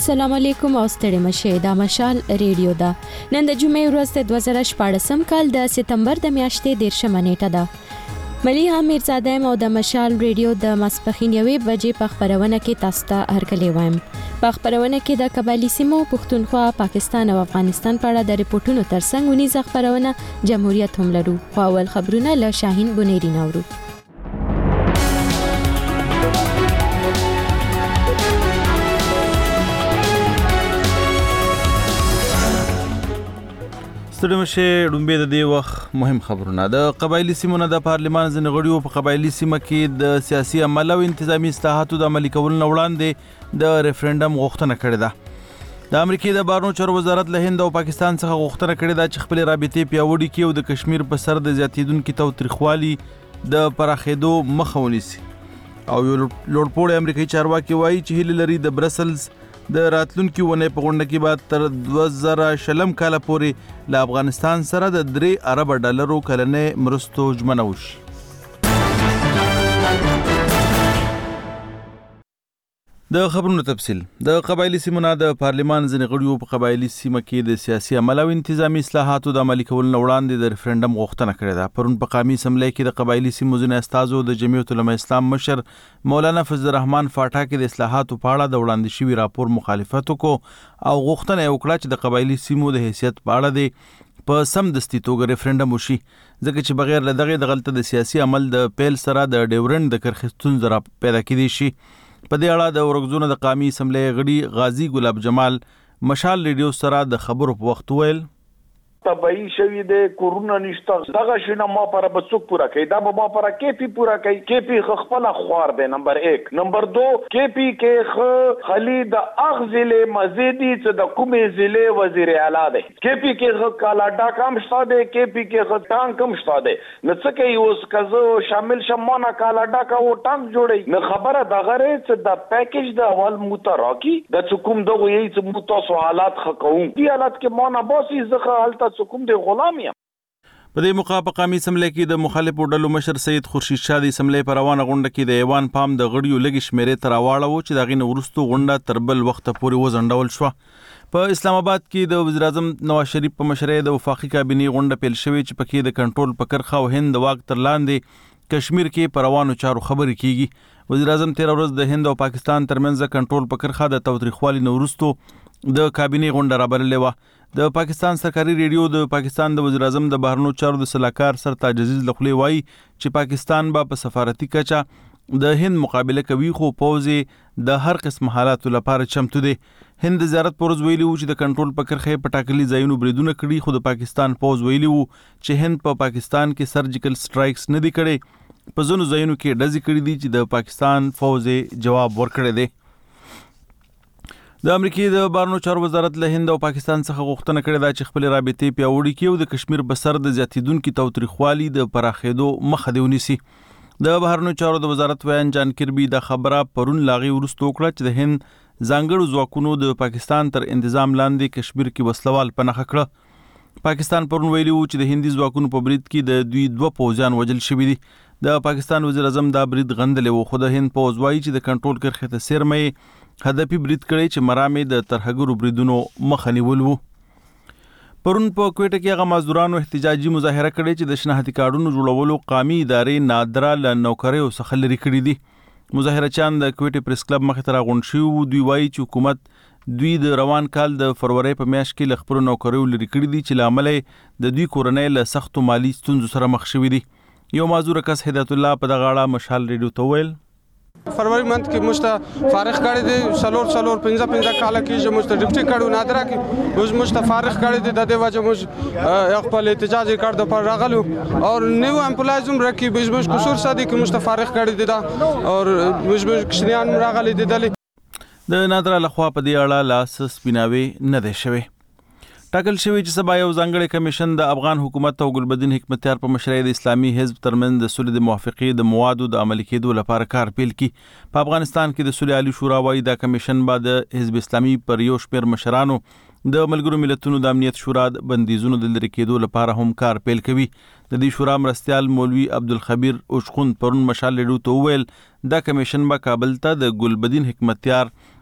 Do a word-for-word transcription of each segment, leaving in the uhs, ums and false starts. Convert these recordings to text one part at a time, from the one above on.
السلام علیکم او ستړي مشه دا مشال ریډیو دا نن د جمعې ورځ د دوه زره شپږم کال د سپتمبر د میاشتې دیرشمه نیټه ده. ملیحه میرزاده او د مشال ریډیو د ماسپښین یوې بجې په خبرونه کې تاسو ته هرکلی وایم. په خبرونه کې د قبایلی سیمو پښتونخوا، پاکستان او افغانستان په اړه د ریپورتونو ترڅنګ ونیزه خبرونه جمهوریت هم لرو. خو اول خبرونه له شاهین بنيري نورو. ستړي مشه ډومبې د دې وخت مهم خبرونه. د قبایلی سیمو نه د پارلمان ځینې غړیو په قبایلی سیمه کې د سیاسي عمل او انتظامی اصلاحاتو د عملي کولو نه وړاندې د ریفرنډم غوښتنه کړې ده. د امریکای د بهرنیو چارو وزارت له هند او پاکستان څخه غوښتنه کړې ده چې خپل رابطې پیاوړې کړي او د کشمیر په سر د زیاتېدونکي تاوتریخوالي د پراخېدو مخه ونیسي. او یو لوړپوړی امریکایي چارواکي وایي چې هیله لري د برسلز د راتلونکي ونې په غونډه کې بعد تر دوه زره شلم کال پورې له افغانستان سره د درې ارب ډالرو کلنې مرستو ژمنه وشي. د خبرونو تفصیل. د قبایلی سیمو نه د پارلمان ځینې غړیو په قبایلی سیمه کې د سیاسي عمل او انتظامی اصلاحاتو د عملي کولو نه وړاندې د ریفرنډم غوښتنه کړې ده. پرون په قومي اسمبلی کې د قبایلی سیمو ځینې استازو د جمعیت العلماء اسلام مشر مولانا فضل الرحمن فاټا کې د اصلاحاتو په اړه د وړاندې شوي راپور مخالفت وکړو او غوښتنه یې وکړه چې د قبایلی سیمو د حیثیت په اړه د په سمدستي توګه ریفرنډم وشي، ځکه چې بغیر له دغې د غلطه د سیاسي عمل د پیل سره د ډیورنډ د کرښې ستونزه را پیدا کېدی شي. په دې اړه د ورغزونه د قومي اسمبلی غړي غازی ګلاب جمال مشال ریډیو سره د خبرو په وخت ویل تبعی شوی د کورونا نشته دغه شنه ما پر بچو پورا کوي دا به ما پر کیپی پورا کوي کیپی خپل خوار دی. نمبر یک. نمبر دو کیپی کې خ خالد اغزله مزيدي چې د کومې ضلع وزیر اعلی دی. کیپی کې خ کالا ډاکام شته دی، کیپی کې خ ټانک هم شته دی. نو څه کوي اوس کزو شامل شمانه کالا ډاکا او ټانک جوړي. نو خبره دغه ری چې د پیکیج د اول متراکی د حکومت دغه یی چې متاسو حالات خقوم دی حالت کې مانه باسي زخه حالت کوم د غلامیم. په دې موقع په قومي اسمبلی کې د مخالفو ډلو مشر سید خورشید شاه د اسمبلی په روانه غونډه کې د ایوان پام د غړیو لږ شمیرې ته راواړوه چې د هغې نه وروستو غونډه تر بل وخته پورې وځنډول شوه. په اسلام آباد کې د وزیر اعظم نواز شریف په مشرۍ د وفاقي کابینې غونډه پیل شوې چې پکې د کنټرول په کرښه او هند د واک تر لاندې کشمیر کې په روانو چارو خبرې کیږي. وزیر اعظم تېره ورځ د هند او پاکستان ترمنځ د کنټرول په کرښه د تاوتریخوالي نه وروستو د کابینې غونډه رابللې وه. د پاکستان سرکاري ریډیو د پاکستان د وزیر اعظم د بهرنیو چارو د سلاکار سرتاج عزیز له خولې وایي چې پاکستان به په سفارتي کچه د هند مقابله کوي، خو پوځ د هر قسم حالاتو لپاره چمتو دی. هند د زیارت پر ورځ ویلي وو چې د کنټرول په کرښه په ټاکلي ځایونو بریدونه کړي، خو د پاکستان پوځ ویلي وو چې هند په پاکستان کې سرجیکل سټرایکس نه دي کړي. په ځینو ځایونو کې ډزې کړي دي چې د پاکستان پوځ جواب ورکړی دی. د امریکای د بهرنیو چارو وزارت له هند او پاکستان څخه غوښتنه کړې ده چې خپل رابطې پیاوړې کړي او د کشمیر په سر د زیاتېدونکي تاوتریخوالي د پراخېدو مخه دې ونیسي. د بهرنیو چارو د وزارت ویان جان کربي د خبره پرون لاغې وروسته وکړه چې د هند ځانګړو ځواکونو د پاکستان تر انتظام لاندې کشمیر کې وسلوال په نښه کړه. پاکستان پرون ویلي وو چې د هندي ځواکونو په برید کې د دوی دوه پوځیان وژل شوي دي. د پاکستان وزیر اعظم دا برید غندلی وو، خو د هند پوځ وایي چې د کنټرول کرښې ته څیرمه هدفي برید کړی چې مرامې د ترهګرو بریدونو مخه نیول وو. پرون په کوټه کې هغه مزدورانو احتجاجي مظاهره کړې چې د شناختی کارډونو جوړولو قومي ادارې نادره له نوکریو څخه لرې کړي دي. مظاهرچیان د کوټې پریس کلب مخې ته راغونډ شوي وو. دوی وایي چې حکومت دوی د روان کال د فروری په میاشت کې له خپلو نوکریو لرې کړي دي چې له امله د دوی کورنۍ له سختو مالي ستونزو سره مخ شوي دي. یو معذور کس هدایت الله په دغه اړه مشال ریډیو ته ویل فروری منت کې مشته فارغ کړی دی سلور سلور پنځه پنځه کال کې چې مشته ډیپټي کړو نادره کې موږ مشته فارغ کړی دی د دې وجه موږ خپل احتجاج کړ د پر راغلو او نیو امپلایزم رکی به موږ قصور ساده کې مشته فارغ کړی دی دا او موږ کشنیان راغلي دي د نادره لخوا په دې اړه لاس سپیناوي نه دی شوی. ټاکل شوی چې سبا یو ځانګړی کمیشن د افغان حکومت او ګلبدین حکمتیار په مشرۍ د اسلامي حزب ترمنځ د صلح د موافقې د موادو د عملي کېدو لپاره کار پیل کړي. په افغانستان کې د صلح عالی شورا وایي دا کمیشن به د حزب اسلامي پر یو شمېر مشرانو د ملګرو ملتونو د امنیت شورا د بندیزونو د لرې کېدو لپاره هم کار پیل کوي. د دې شورا مرستیال مولوي عبدالخبیر اوشخوند پرون مشال ریډیو ته وویل دا کمیشن به کابل ته د ګلبدین حکمتیار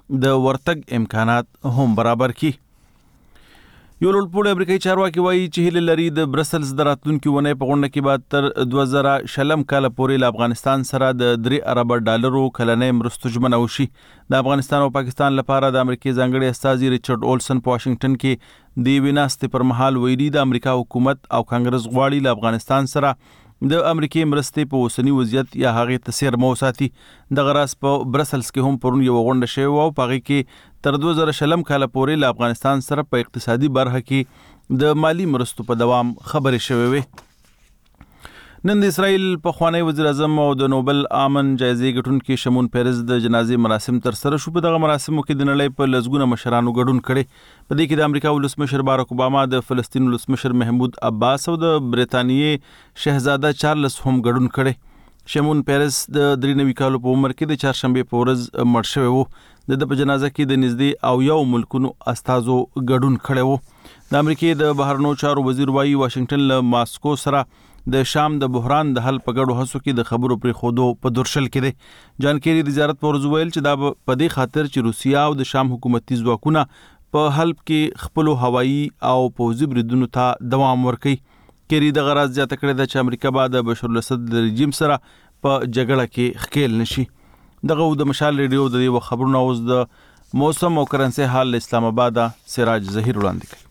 د ورتګ امکانات هم برابر کړي. یو لوړپوړی امریکایي چارواکي وایي چې هیله لري د برسلز د راتلونکي اونۍ په غونډه کې به تر دوه زره شلم کاله پورې له افغانستان سره د درې اربه ډالرو کلنۍ مرستو ژمنه وشي. د افغانستان او پاکستان لپاره د امریکای ځانګړي استازي ریچارډ اولسن په واشنگټن کې د یوې ناستې پر مهال ویلي د امریکا حکومت او کانګرس غواړي له افغانستان سره د امریکای مرستې په اوسنی وضعیت یا هغه تسیر مو ساتي. د غراس په برسلز کې هم پرون یو غونډه شوې او په هغه کې تر دوه زره شلم کاله پورې له افغانستان سره په اقتصادي برخه کې د مالی مرستو په دوام خبرې شوې وي. نن د اسرائیل پخوانی وزیر اعظم او د نوبل امن جایزې ګټونکي شمون پیرز د جنازې مراسم تر سره شو. په دغه مراسمو کې د نړۍ په لزګونه مشرانو ګډون کړي. په دې کې د امریکا ولسمشر باراک اوباما، د فلسطین ولسمشر محمود عباس او د برېټانیې شهزاده چارلز هم ګډون کړي. شمون پیرز د درې نوي کالو په عمر کې د چهارشنبه په ورځ مړ شوی و. د په جنازه کې د نږدې او یو ملکونو استازو ګډون کړي وو. د امریکای د بهرنیو چارو وزیر وايي واشنگټن له ماسکو سره د شام د بحران د حل په ګډو هڅو کې د خبرو پرې خودو په درشل کې دي. جان کیری د زیارت پر ورځ ویل چې دا په دې خاطر چې روسیا او د شام حکومتي ځواکونه په حلب کې خپل هوایي او پوځي بریدونو ته دوام ورکوي. کیری د غرض زیاته کړې ده چې امریکا بعد د بشار الاسد د رژیم سره په جګړه کې ښکیل نشي. دغه د مشال ریډیو د یو خبرونه اوس د موسم او کرنسي حال اسلام آباد سراج ظهیر وړاندې کوي.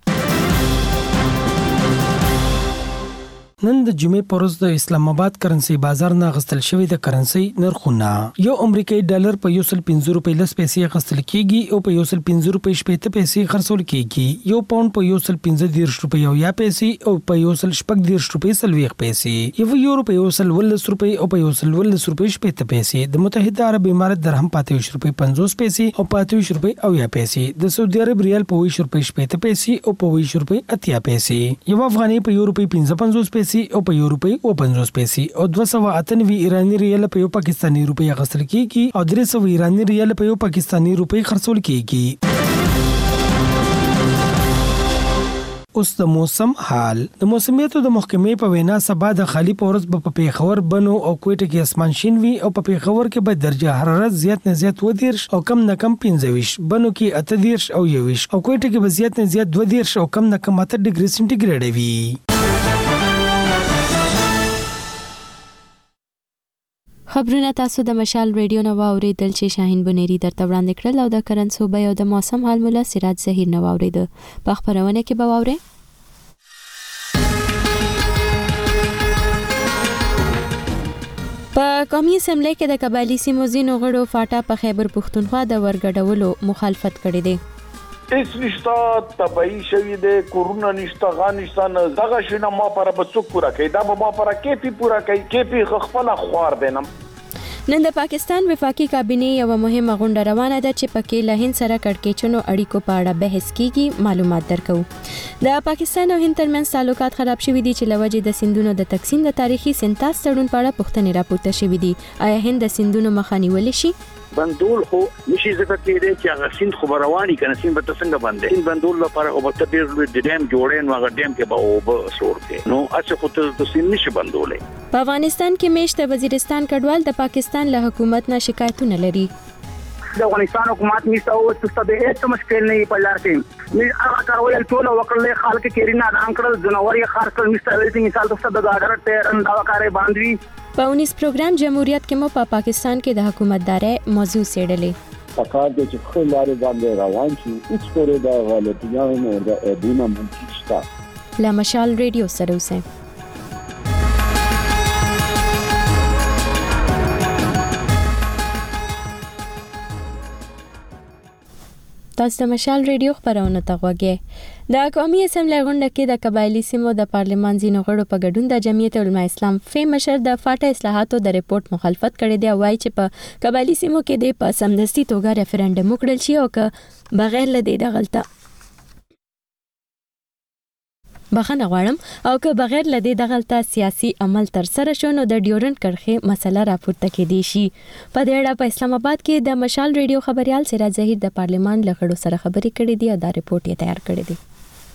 نن د جمعې پر ورځ د اسلام آباد کرنسي بازار نه غستل شوی د کرنسي نرخونه یو امریکایي ډالر په یو سل پنځه روپۍ لس پیسې غستل کیږي او په یو سل پنځه روپۍ شپږ پیسې خرڅول کیږي. یو پاوند په یو سل پنځه دیرش روپۍ او یا پیسې او په یو سل شپږ دیرش روپۍ سلويخ پیسې. یو یورو په یو سل ولس روپۍ او په یو سل ولس روپۍ شپږ پیسې. د متحده عرب امارات درهم په اتیا روپۍ پنځوس پیسې او په اتیا روپۍ او یا پیسې. د سعودي عرب ریال په ویش روپۍ شپږ پیسې او په ویش روپۍ اتیا پیسې. یو افغاني په یو روپۍ پنځه پنځوس پیسې او په یو روپۍ او پنځوس پیسې او دوه سوه اته نوي ایراني ریال په یو پاکستاني روپۍ اخیستل کیږي او درې سوه ایراني ریال په یو پاکستاني روپۍ خرڅول کیږي. اوس د موسم حال. د موسمیاتو د محکمې په وینا سبا د خالی پورس په پیښور، بنو او کوټه کې اسمان شین وي او په پیښور کې به درجه حرارت زیات نه زیات و دیرش او کم نه کم پنځه ویشت، بنو کې اته دیرش او یو ویشت او کوټه کې به زیات نه زیات دوه دیرش او کم نه کم اته ډیګري سنټیګریډ وي. خبرونه تاسو د مشال ریډیو نو واوریدل چې شاهین بنيري درته وړاندې کړل او د کرنسو به او د موسم حال مولا سراج ظهیر نو واورید. په خبرونه کې به واورئ په قومي اسمبلی کې د قبایلی سیمو ځینو غړو فاټا په خیبر پښتونخوا د ورګډولو مخالفت کړی دی. اس نشتا تبعی شوی ده کورونا نشتا غانشتان دغه شنه ما پر بڅوک پورا کوي دا به ما پر کیپی پورا کوي کیپی خپل خوار دینم. نن د پاکستان وفاقي کابینه یو مهمه غونډه روانه ده چې پکې له هند سره کړکېچنو اړیکو په اړه بحث کیږي. معلومات درکو. د پاکستان او هند ترمنځ تعلقات خراب شوي دي چې لوجې د سیندونو د تقسیم د تاریخي سنتاس تړون په اړه پوښتنې راپورته شوي دي. آیا هند د سیندونو مخه نیولی شي؟ بندول خو نشي ځکه کېدای چې هغه سیند خو رواني کنه سیند به څنګه باندې سیند بندول لپاره او په تبیر د ډیم جوړین هغه ډیم کې به او به سور کې نو اڅه خو ته سیند نشي بندولې. په افغانستان کې میشته وزیرستان کډوال د پاکستان له حکومت نه شکایتونه لري. د افغانستان حکومت نشته او څه به هیڅ مشکل نه په لار کې نه هغه کارول ټول وکړل خلک کېرینا انکړل جنوري خارکل نشته ویل مثال ته د غاډر ته رندا کارې باندې په اونیس پروګرام جمهوریت کې مو په پا پاکستان کې د حکومتداري موضوع سیړلې. پکار د چې خپل لارې باندې روان شي هیڅ پورې د غلطیانو د ادونه منځته. لا مشال ریډیو سره اوسئ. تاسو د مشال ریډیو خبرونه ته غوږی. د قومي اسمبلی غونډه کې د قبایلی سیمو د پارلمان ځینو غړو په ګډون د جمعیت علماء اسلام فی مشر د فاټا اصلاحاتو د ریپورت مخالفت کړی دی او وايي چې په قبایلی سیمو کې د په سمدستي توګه ریفرندم وکړل شي او که بغیر له دې د غلطه بخنه غواړم او که بغیر له دې د غلطه سیاسي عمل تر سره شو نو د ډیورنډ کرښې مسله راپورته کېدی شي. په دې اړه په اسلام آباد کې د مشال ریډیو خبريال سراج ظهیر د پارلمان له غړو سره خبرې کړې دي او دا ریپورت یې تیار کړی دی.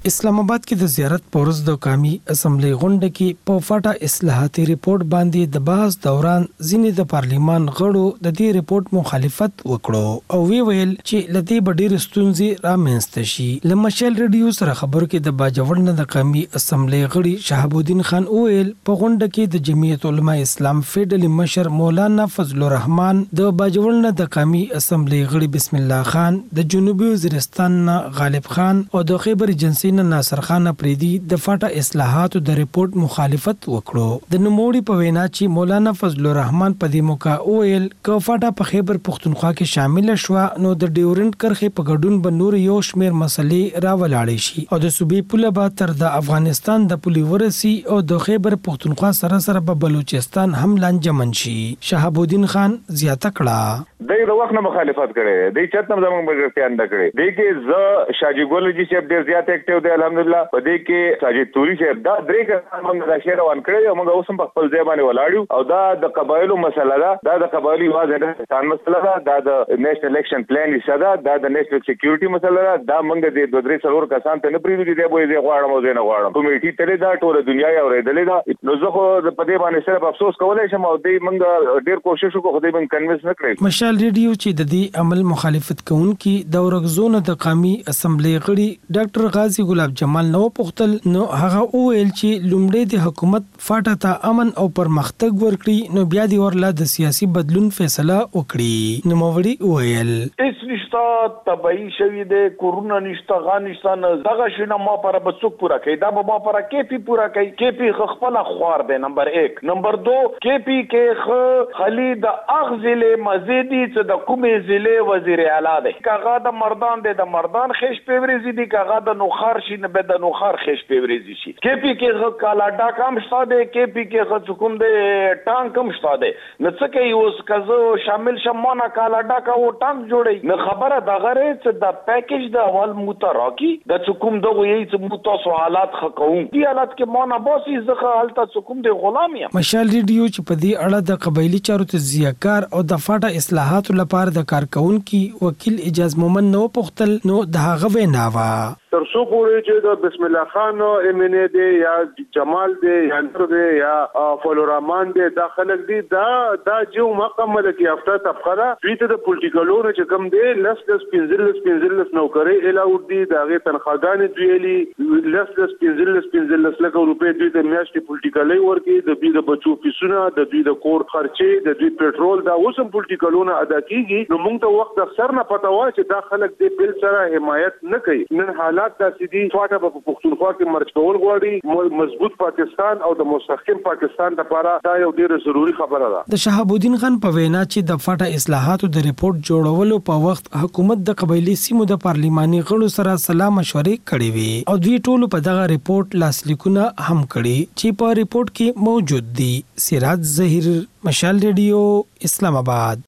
اسلام آباد کې د زیارت پورز د قومي اسمبلی غونډه کې په فاټا اصلاحاتي ریپورت باندې د بحث دوران ځینې د پارلیمان غړو د دې ریپورت مخالفت وکړو او وی ویل چې لدی بډیر ستونزې رامنځته شي. لمشل ریډیو سره خبرو کې د باجوړ د قومي اسمبلی غړي شهاب الدین خان ویل په غونډه کې د جمعیت علماء اسلام فیډرل مشر مولانا فضل الرحمن د باجوړ د قومي اسمبلی غړي بسم الله خان د جنوبي وزیرستان غالب خان او د خیبر ایجنسی ناصر خان اپریدي د فاټا اصلاحاتو د ریپورت مخالفت وکړو. د نوموړي په وینا چې مولانا فضل الرحمن په دې موقع ویل ک فاټا په خیبر پختونخوا کې شامل شوه نو د ډیورنت کرښې په ګډون به نور یو شمیر مسلې راولاړې شي او د صوبې پوله به تر د افغانستان د پولي ورسي او د خیبر پختونخوا سره سره په بلوچستان هم لانجمن شي. شهاب الدین خان زیاته کړه دای د وخت نه مخالفت کړي دی چتنم زمونږ مجلس اند کړي دی کې ز شاجی ګولجی چې ډیر زیات اکټیو دی الحمدلله په دې کې ساجد توري چې دا درې کسان موږ د شهر روان کړی او موږ اوس هم په خپل ځای باندې ولاړو او دا د قبایلو مسله ده دا د قبایلو واځي د افغانستان مسله ده دا د نېشنل الیکشن پلان یې ده دا د نېشنل سکیورټي مسله ده دا موږ د دوه درې څلور کسان ته نه پریږدو چې دی به یې غواړم او زه نه غواړم کمیټي ترې دا ټول دنیا یې اورېدلې ده نو زه خو په دې باندې صرف افسوس کولای شم او دې موږ ډیر کوشش وکړو خو دې موږ کنوینس نه کړی. مشال ریډیو چې د دې عمل مخالفت کوونکي د ورغزون د قومي اسمبلی غړي ډاکټر غازی ګلاب جمال نو پختل نو هغه وویل چې لومړی د حکومت فاټا ته امن او پرمختګ ورکړي نو بیا دی ورله د سیاسي بدلون فیصله وکړي. نو موري ویل اس نشتا تبعی شوی د کورونا نشتا غانستان دغه شنه ما پر بڅوک پورا کوي دا ما پر کیپی پورا کوي کیپی خپل خوار دی نمبر یک نمبر دو کیپی کې خ خالد اغزل مزیدی چې د کومې ضلع وزیر اعلی دی کاغه د مردان دی د مردان خېش پیوريزي دی کاغه د نوخار شي نه به د نوخار خېش پیوريزي شي کیپی کې خ کالا ډاکام شته دی کیپی کې خ کوم دی ټانک هم شته دی نو څه کوي اوس کزو شامل شمانه کالا ډاکا او ټانک جوړي نو خبره د غره چې د پیکیج د اول متراکی د کوم دغه یی چې متاسو حالات خقوم دی حالات کې مانه باسي زخه حالت کوم دی غلامي. مشال ریډیو چې په دې اړه د قبایلی چارو تجزیه‌کار او د فاټا اصلاحاتو لپاره د کارکونکو وکیل اجاز مومن نو پختل نو د هغه ویناوه تر څو پورې چې د بسم الله خان امینه دی یا جمال دی یا نور دی یا فضل الرحمن دی دا خلک دی دا دا جو مکمل کی هفته تفخره دوی ته د پولیټیکلونو چې کوم دی لس لس پنځلس پنځلس نوکري الاوډ دی دغه تنخواګانې دویلي لس لس پنځلس پنځلس لک روپۍ دوی د میاشتې پولیټیکلي ورکی د دوی د بچو فیسونه د دوی د کور خرچې د دوی پېټرول دا اوسم پولیټیکلونه ادا کیږي نو موږ ته وخت اکثر نه پتا و چې دا خلک دی بل سره حمایت نه کوي نن حالات دا سيدي فاټا په پښتونخوا کې مرچ کول غواړي مضبوط پاکستان او د مستحکم پاکستان لپاره دا یو ډیره ضروری خبره ده. د شهاب الدین خان په وینا چې د فاټا اصلاحاتو د ریپورت جوړولو په وخت حکومت د قبایلی سیمو د پارلیماني غړو سره سلام مشورې کړې وي او دوی ټول په دغه ریپورت لاسلیکونه هم کړي چې په ریپورت کې موجود دي. سراج ظهیر مشال ریډیو اسلام آباد.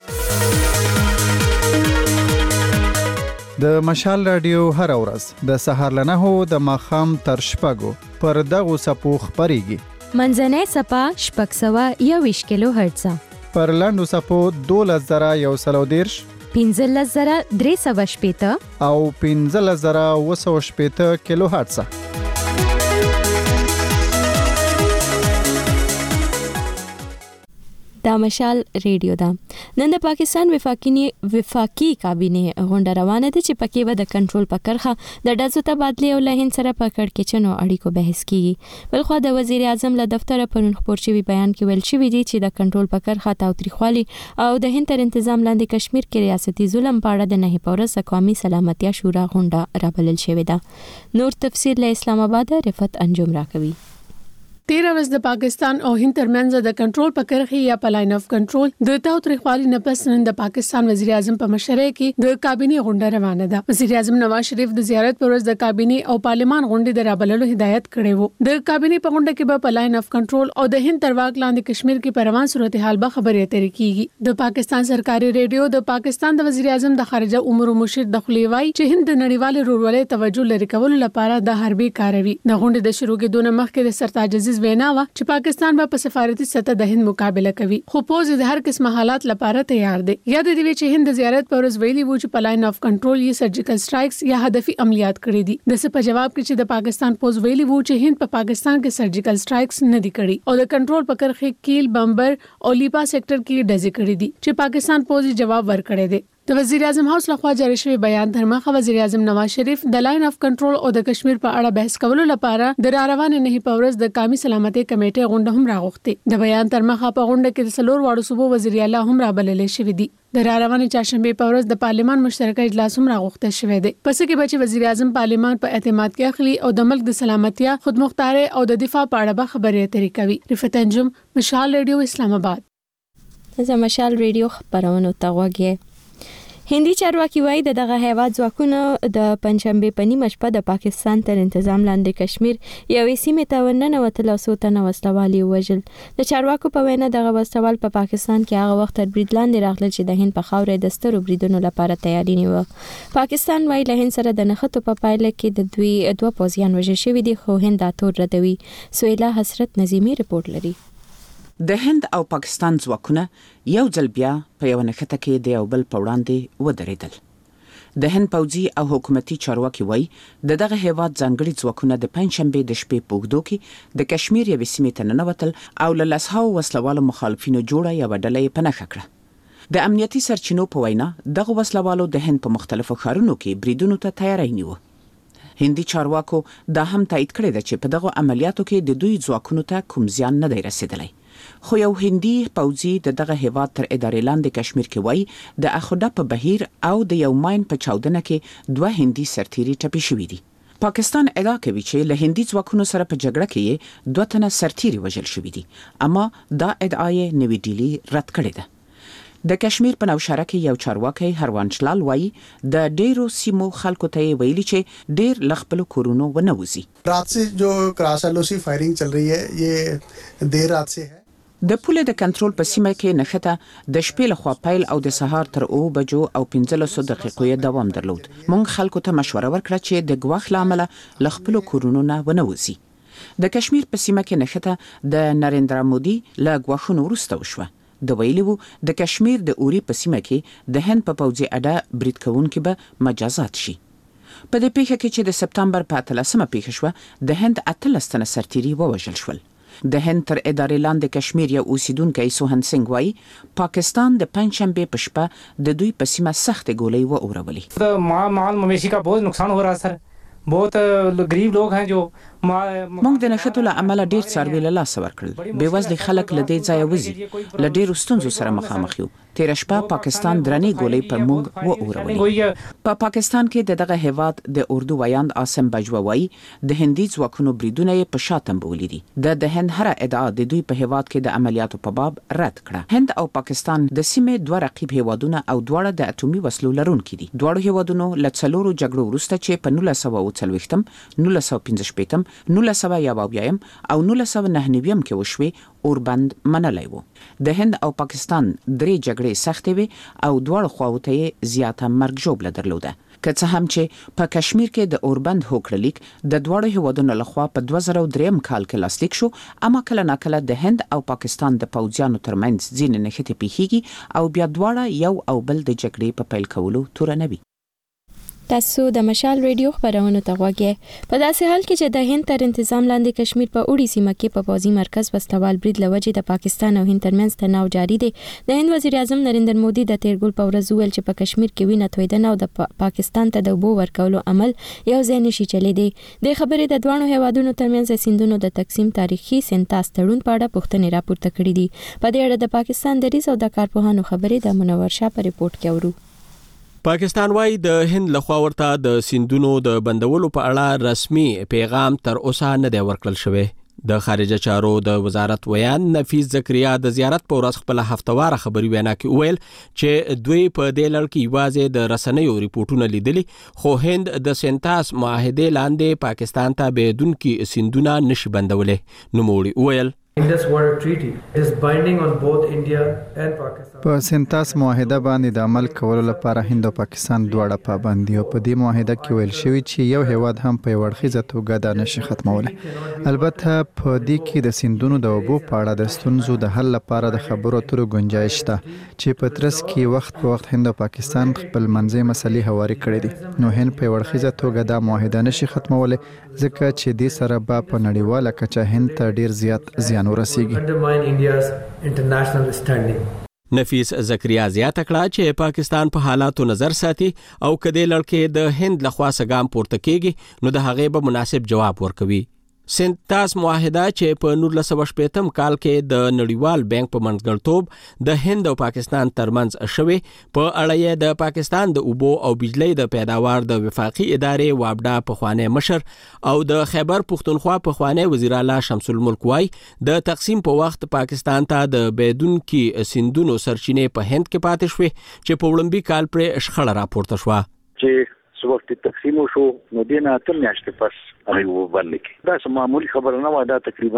د مشال رادیو هر ورځ د سهار لنه هو د ماخام تر شپږو پر دغه سپو خبريږي منځنۍ سپا شپږ سوه یوویشت کیلو هرتز پر لاندو سپو دولس زره یو سلو دیرش پنځلس زره درې سوه شپېته او پنځلس زره اوه سوه شپېته کیلو هرتز. دا مشال ریډیو ده. نن د پاکستان وفاقي وفاقي کابینه غونډه روانه ده چې پکې به د کنټرول په کرخه د ډزو تبادله او له هند سره په کړکېچنو اړیکو بحث کیږي. بلخو د وزیر اعظم له دفتر پرون خبر شوی بیان کې ویل شوی دی چې د کنټرول په کرخه تاوتریخوالي او د هند تر تنظیم لاندې کشمیر کې ریاستي ظلم په اړه د نه پورس قومي سلامتیا شورا غونډه رابلل شوې ده. نور تفصیل له اسلام آباد رفت انجم راکوي. تیرہ ورځ د پاکستان او هند ترمنځ د کنټرول په کرخه یا په لاین اف کنټرول د تاوتریخوالي نه پس نن د پاکستان وزیر اعظم په مشرۍ کې د کابینه غونډه روانه ده. وزیر اعظم نواز شریف د زیارت پر ورځ د کابینه او پارلمان غونډې د رابللو هدایت کړې وو. د کابینه په غونډه کې به په لاین اف کنټرول او د هند تر واک لاندې کشمیر کې په روان صورتحال به خبرې اترې کیږي. د پاکستان سرکاري ریډیو د پاکستان د وزیر اعظم د خارجه امور مشیر دخلي وای چې هند د نړیوال رورولۍ توجه لري کول لپاره د حربي کاروي د غونډې د شروع کېدو نه مخکې د سرتاج عزیز پوز وینا وا چې پاکستان به په سفارتي سطح د هند مقابله کوي خو پوز د هر قسم حالات لپاره تیار دی یاد دی چې هند د زیارت پر ورځ ویلي وو چې په لاین اف کنټرول یې سرجیکل سټرایکس یا هدفي عملیات کړې دي د څه په جواب کې چې د پاکستان پوز ویلي وو چې هند په پاکستان کې سرجیکل سټرایکس نه دي کړې او د کنټرول په کرخه کیل بمبر او لیپا سېکټر کې ډزې کړې دي چې پاکستان پوز جواب ورکړی دی د وزیر اعظم هاوس لخوا جاری شوی بیان تر مخه وزیر اعظم نواز شریف د لاین اف کنټرول او د کشمیر په اړه بحث کولو لپاره د راروان نه په ورځ د قومي سلامتي کمیټې غونډه هم راغوښتې د بیان تر مخه په غونډه کې د سلور واړو صوبو وزیر اعلی هم رابللې شوې دي د راروان چاشنبه په ورځ د پارلمان مشترکه اجلاس هم راغوښته شوی دی پس کې بچي وزیر اعظم پارلمان په اعتماد کې اخلي او د ملک د سلامتیا خودمختار او د دفاع په اړه به خبرې اترې کوي رفت انجم مشال ریډیو اسلام آباد زه مشال ریډیو خبرونه تاوګه هندي چارواکي وایي د دغه هیواد ځواکونو د پنځشنبه په نیمه شپه د پاکستان تر انتظام لاندې کشمیر یوې سیمې ته ورننوتل او څو تنه وسلوال وژل د چارواکو په وینا دغه وسلوال په پاکستان کې هغه وخت تر برید لاندې راغلل چې د هند په خاورې د سترو بریدونو لپاره تیاری نیوه پاکستان وایي له هند سره د نښتو په پایله کې د دوی دوه پوځیان وژل شوي دي خو هند دا تور ردوي سویلا حسرت نظیمی رپورټ لري د هند او پاکستان ځواکونه یو ځل بیا په یو نښته کې د یو بل په وړاندې ودرېدل د هند پوځي او حکومتي چارواکي وایي د دغه هیواد ځانګړي ځواکونه د پنځشنبه د شپې په اوږدو کې د کشمیر یوې سیمې ته ننوتل او له لسهاو وسلوالو مخالفینو جوړه یوه ډله یې په نښه کړه د امنیتي سرچینو په وینا دغه وسلوالو د هند په مختلفو ښارونو کې بریدونو ته تیاری نیوه هندي چارواکو دا هم تایید کړی ده چې په دغه عملیاتو کې د دوی ځواکونو ته کوم زیان نه دی رسیدلی خو یو هندي پوځي د دغه هیواد تر ادارې لاندې کشمیر کې وایي د اخوده په بهیر او د یو ماین په چاودنه کې دوه هندي سرتیري ټپي شوي دي پاکستان ادعا کوي چې له هندي ځواکونو سره په جګړه کې دوه تنه سرتیري وژل شوي دي اما دا ادعا یې نوی ډیلی رد کړې ده د کشمیر په نوشهره کې یو چارواکي هروانشلال وایي د ډیرو سیمو خلکو ته ویلي چې ډیر لخپل کورونو ونه وځي رات سے جو کراس ایلوسی فائرنگ چل رہی ہے یہ دیر رات سے ہے د پولې د کنټرول په سیمه کې نښته د شپې لخوا پیل او د سهار تر اوه بجو او پنځلسو دقیقو یې دوام درلود مونږ خلکو ته مشوره ورکړه چې د ګواښ له امله له خپلو کورونو نه ونه وځي د کشمیر په سیمه کې نښته د نریندرا مودي له ګواښونو وروسته وشوه د ویلي وو د کشمیر د اوري په سیمه کې د هند په پوځي اډه برید کوونکي به مجازات شي په دې پیښه کې چې د سپتمبر په اتلسمه پیښه شوه د هند اتلس تنه سرتیري ووژل شول د هند تر ادارې لاندې کشمیر یو اوسیدونکی سوهن سنگ وایي پاکستان د پنځشنبه په شپه د دوی په سیمه سخت ګولۍ واورولې د مال مویشي کا بہت نقصان ہو رہا سر بہت غریب لوگ ہیں جو موږ د نښتو له امله ډیر څاروي له لاسه ورکړل بېوزلي خلک له دې ځایه وځي له ډیرو ستونزو سره مخامخ یو تېره شپه پاکستان درنې ګولۍ پر موږ واورولې په پاکستان کې د دغه هیواد د اردو ویاند عاصم بجوا وایي د هندي ځواکونو بریدونه یې په شا تنبولي دي د د هند هره ادعا د دوی په هیواد کې د عملیاتو په باب رد کړه هند او پاکستان د سیمې دوه رقیب هیوادونه او دواړه د اټومي وسلو لرونکي دي دواړو هیوادونو له څلورو جګړو وروسته چې په نولس سوه اووه څلوېښتم نولس سوه پنځه شپېتم نولس سوه یو اویایم او نولس سوه نهه نویم کې وشوې اوربند منلی وو د هند او پاکستان درې جګړې سختې وې او دواړو خواو ته یې زیاته مرګ ژوبله درلوده که څه هم چې په کشمیر کې د اوربند هوکړه لیک د دواړو هیوادونو لخوا په دوه زره دریم کال کې لاسلیک شو اما کله ناکله د هند او پاکستان د پوځیانو ترمنځ ځینې نښتې پیښیږي او بیا دواړه یو او بل د جګړې په پیل کولو توره نه وي تاسو د مشال ریډیو خبرونه ته غوږی په داسې حال کې چې د هند تر انتظام لاندې کشمیر په اوړي سیمه کې په پوځي مرکز وسلوال برید لوجې د پاکستان او هند ترمنځ تناو جاری دی د هند وزیر اعظم نریندر مودي د تیرګل په ورځ ویل چې په کشمیر کې وینه تویدنه او د پا پاکستان ته د اوبو ورکولو عمل یو ځای نشي چلی دی د خبرې د دوانو هیوادونو ترمنځ سیندونو د تقسیم تاریخي سنتاس تړون په اړه پوښتنې راپورته کړې دي په دې اړه د پاکستان دریځ او د کارپوهانو خبرې د منور شاه په ریپورت کې اورو پاکستان وايي د هند لخوا ورته د سیندونو د بندولو په اړه رسمي پیغام تر اوسه نه دی ورکړل شوی د خارجه چارو د وزارت ویان نفیس زکریا د زیارت په ورځ خپل هفتواره خبري وینا کې ویل چې دوی په دې لړ کې یوازې د رسنیو ریپورتونه لیدلي خو هند د سنتاس معاهده لاندې پاکستان ته بدون کې سیندونه نشي بندولې نو موړي ویل Indus Water Treaty is binding on both India and Pakistan. په سنتاس معاهده باندې د عمل کولو لپاره هند او پاکستان دواړه پابند دي او په دې معاهده کې ویل شوی چې یو هیواد هم په وړخیزه توګه دا نشي ختمولی. البته په دې کې د سیندونو د اوبو په اړه د ستونزو د حل لپاره د خبرو اترو گنجائش شته چې په ترڅ کې وخت په وخت هند او پاکستان خپل منځي مسلې هواري کړې دي. نو هند په وړخیزه توګه دا معاهده نشي ختمولی ځکه چې دې سره به په نړیواله کچه هند ته ډیر زیات زیان ورسیږي. Undermine India's international standing. نفیس زکریا زیاته کړه چې پاکستان په حالاتو نظر ساتي او کدی لړکې د هند لخوا سګام پورته کیږي نو د هغې به مناسب جواب ورکوي. سنتاس معاهده چې په نولس سوه شپږم کال کې د نړیوال بانک په منځګړیتوب د هند او پاکستان ترمنځ شوی په اړه یې د پاکستان د اوبو او بجلی د پیداوار د وفاقي ادارې وابډا پخوانی مشر او د خیبر پختونخوا پخوانی وزیر اعلی شمس الملک وای د تقسیم په وخت پاکستان ته د بيدونکو سیندونو سرچینې په هند کې پاتې شوې چې په وړاندې کال پر شخړه راپورته شو چې څو وخت تقسیم شو نو دینه اتم میاشتې پس هغه وبرل کی دا سم معمولی خبره نه و. دا تقریبا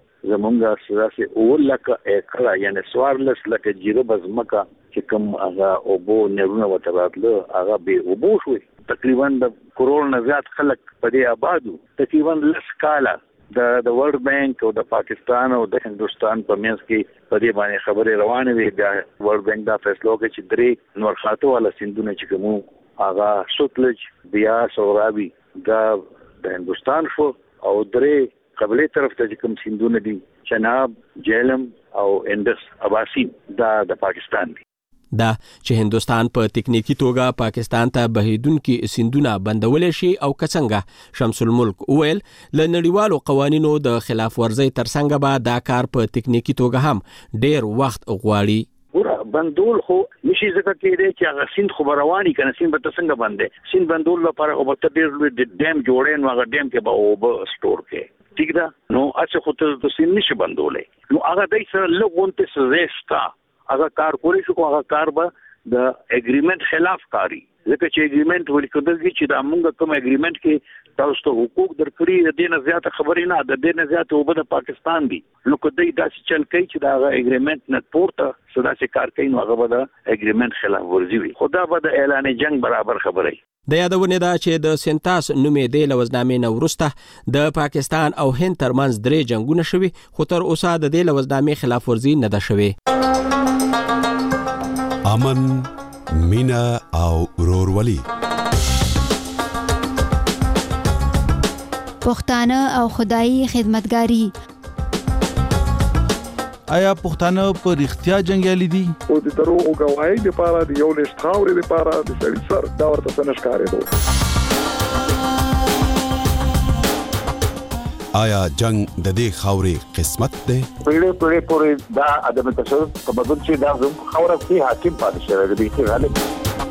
زمونږه سیاسي اول لکه اکرا یعنی سوارلس لکه جیره بزمکا چې کوم هغه اوبو نهرونه وتراتله هغه به اوبو شوي. تقریبا د کروڑ نه زیات خلک په دې آبادو تقریبا لس کاله د د ورلد بانک او د پاکستان او د هندستان په منځ کې په دې باندې خبرې روانې وي. بیا ورلد بانک دا فیصله وکړ چې درې نور خاطو والا سیندونه چې کوم هغه سوتلج بیاس او رابی دا د هندستان شو او درې قبلي طرف ته کوم سیندونه دي چناب جهلم او اندس اباسین دا د پاکستان دي. دا چې هندستان په تکنیکی توګه پاکستان ته بهیدونکو سیندونه بندول شي او کڅنګه شمس الملک ویل ل نړیوالو قوانینو د خلاف ورزي ترڅنګ به دا کار په تکنیکی توګه هم ډیر وخت غواړي. ورا بندول خو نشي ځکه کېږي چې هغه سیند خو رواني کنه سیند به څنګه باندې سیند بندول لپاره او په ډېر لوی ډیم جوړین هغه ډیم کې به او سٹور کې ٹھیک ده. نو اڅه خو ته د سیند نشي بندولې نو هغه دای سره لغونته سزا هغه کار کولی شو هغه کار به د اګریمنت خلاف کاری ځکه چې اګریمنت ولیکل چې دا موږ کوم اګریمنت کې تاسو ته حقوق درکړي د دې نه زیاته خبرې نه د دې نه زیاته او د پاکستان دي نو کدی داسې چل کوي چې دا اګریمنت نه پورته صدا سي کار کوي نو هغه به د اګریمنت خلاف ورزي وي. خدا به د اعلان جنگ برابر خبري. د یادونه ده چې د سنتاس نومې د لوزنامې نه ورسته د پاکستان او هند ترمنځ درې جنگونه شوي خو تر اوسه د دې لوزنامې خلاف ورزي نه ده شوي. امن مینا او ورورولي پښتانه او خدایي خدمتګاری. آیا پښتانه په رښتیا جنگیالي دي؟ او د درو او غواړي د پاره د یو لښت خاورې د پاره د سړي سر دا ورته څنګه ښکارېدو. آیا جنگ د دې خاورې قسمت دی؟ پیړې پیړې پورې دا ادم تشدد په بدل چې دا زم خاوره کې حاکم پاتې شوی دی چې غالب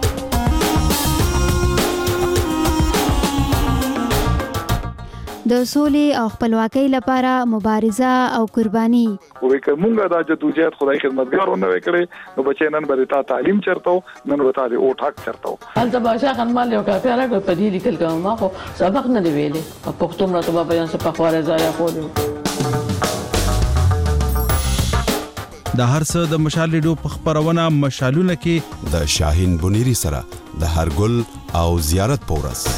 د سولې او خپلواکۍ لپاره مبارزه او قرباني. وې کومه دا جدوجہد خدای خدمتګارونه وکړي نو بچی نن به تا تعلیم چرته نن به تا او ټاک چرته هلته باشا خنمال یو کافي راغی په دې لیکل کوم ما خو سبق نه دی ویلې په پښتو مرته به بیان څه په خواره ځای خو د هر څه د مشال ریډیو په خبرونه مشالونه کې د شاهین بنيري سره د هرګل او زیارت پورس.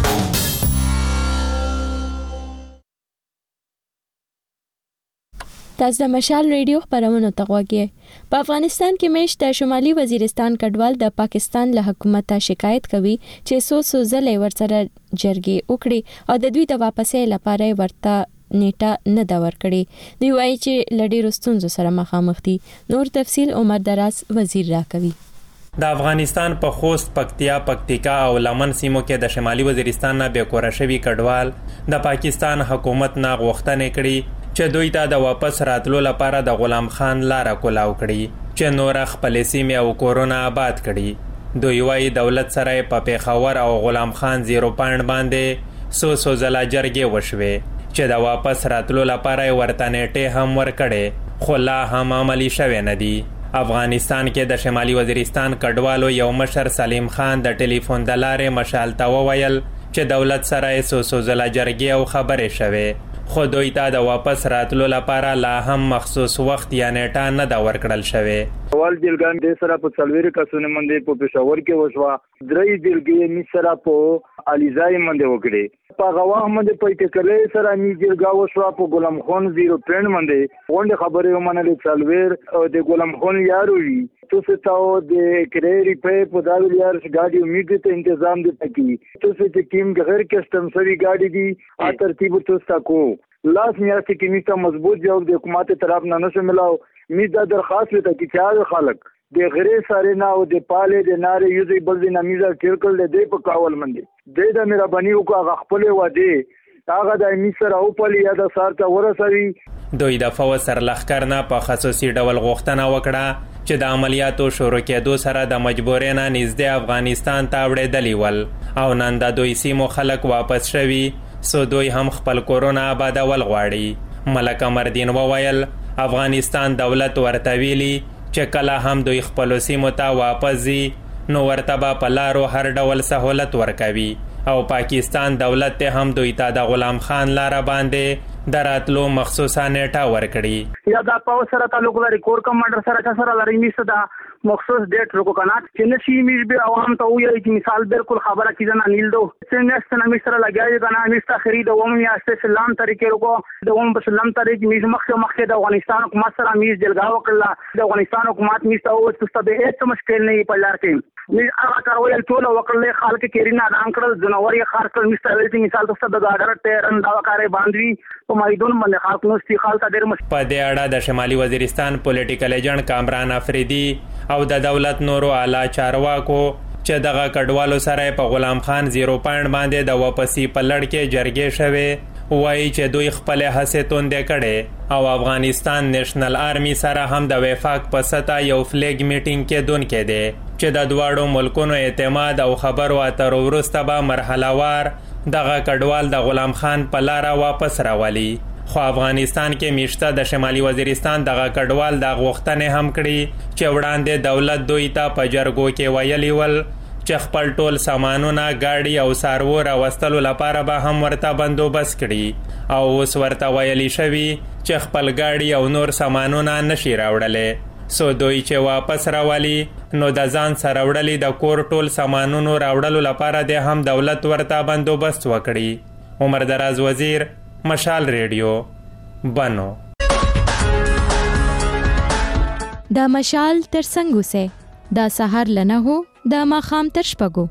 تاسو د مشال ریډیو خبرونه تغواګي. په افغانستان کې مېش د شمالي وزیرستان کډوال د پاکستان له حکومت شکایت کوي چې سو سو ځلې ورسره جرګې وکړي او د دوی د واپسې لپاره ورته نیټه نه دا ورکړي. دوی وایي چې لډي رستونزو سره مخامخ دي. نور تفصیل عمر دراز وزیر راکوي. د افغانستان په خوست، پکتیا، پکتیکا او لمن سیمو کې د شمالي وزیرستان نه بې کور شوي کډوال د پاکستان حکومت نه غوښتنه کړې چې دوی ته د واپس راتلو لپاره د غلام خان لاره کولاو کړي چې نور خپل سیمې او کورونه آباد کړي. دوی وايي دولت سره په پیښور او غلام خان زیرو پاینټ باندې سو سو زلا جرګې وشوي چې د واپس راتلو لپاره ورته نیټه هم ورکړي خو لا هم عملی شوی نه دي. افغانستان کې د شمالي وزیرستان کډوالو یو مشر سلیم خان د ټلیفون د لارې مشال ته وویل چې دولت سره سو سو زلا جرګې او خبرې شوي خو دوی ته د واپس راتلو لپاره لا هم مخصوص وخت یا نیټه نه دا ورکړل شوې. اول جلګان د سره په څلوېرو کسونه باندې په پېښور کې وشوه، درې جلګې می سره په علیزای باندې وکړې، په غواه باندې په ټکلې سره می جلګا وشوه په غلام خان زیرو پرند باندې غونډه خبرې ومنلې څلوېر د غلام خان یارو وی تو سے تاو د کرېری په په داویل یار ګاډي امید ته تنظیم دي تکي تو سے چې کیم غیر کسٹم سری ګاډي دي ا ترتیب تو ستا کو لاس میاشت کې میته مضبوط جواب د حکومت طرف نه نشو ملاو. می دا درخواست وته چې چا خلک د غیر سره نه او د پاله د ناره یوزي بل د نمیزه ټیرکل د دې په کاول مندي د د مهرباني وکړه خپل وده هغه د میسر او پلی یا د سارته ورسوي. دوی د فوج سرلښکر نه په خصوصي ډول غوښتنه وکړه چې د عملیاتو شروع کېدو سره د مجبورۍ نه نږدې افغانستان ته وړېدلي ول او نن د دوی سیمو خلک واپس شوي سو دوی هم خپل کورونه آبادول غواړي. ملک امردین وویل افغانستان دولت ورته ویلي چې کله هم دوی خپلو سیمو ته واپس ځي نو ورته به په لارو هر ډول سهولت ورکوي او پاکستان دولت ته هم دوی ته د غلام خان لاره باندې د راتلو مخصوصه نیټه ورکړي. یا دا پاو سره تعلق لري کور کمانډر سره سره لري میسته دا مخصوص ډیټ رکو کنه چې نشي میز به عوام ته وایي چې مثال بالکل خبره کیږي نه نیل دو څنګه ستنه می سره لګایي کنه میسته خرید او می استه سلام طریقې رکو د ووم په سلام طریقې میز مخه مخه د افغانستان حکومت سره میز جلګا وکړه د افغانستان حکومت میسته او څه به هیڅ مشکل نه په لار کې می هغه کاروي ټول وکړل خلک کېرینا انکړل جنور یې خار کړل میسته ویل مثال د د غاډر ټیر اندا کارې باندې په مایدون باندې خاص نو استخال ته ډېر مش په دې اړه د شمالي وزیرستان پولیټیکل ایجنټ کامران افریدي او د دولت نورو اعلی چارواکو چې دغه کډوالو سره په غلام خان زیرو پاینټ باندې د واپسی په لړ کې جرګې شوه وایي چې دوی خپل هڅې توندې کړي او افغانستان نېشنل آرمي سره هم د وفاق په سطح یو فلیګ میټینګ کې دونکې دی چې د دواړو ملکونو اعتماد او خبرو اترو وروسته به مرحله وار دغه کډوال د غلام خان په لاره واپس راولي. خو افغانستان کې میشته د شمالي وزیرستان دغه کډوال د غوښتنې هم کړي چې وړاندې دولت دوی ته په جرګو کې ویلي ول چې خپل ټول سامانونه گاډي او سارو راوستلو لپاره به هم ورته بندوبست کړي او اوس ورته ویلي شوي چې خپل گاډي او نور سامانونه نشي راوړلی سو دوی چې واپس راولي نو د ځان سره وړلي د کور ټول سامانونو راوړلو لپاره د هم دولت ورته بندوبست وکړي. عمر دراز وزیر، مشال ریډیو، بنو. د مشال تر څنګه سه د سحر لنه هو د ماخام تر شپږو.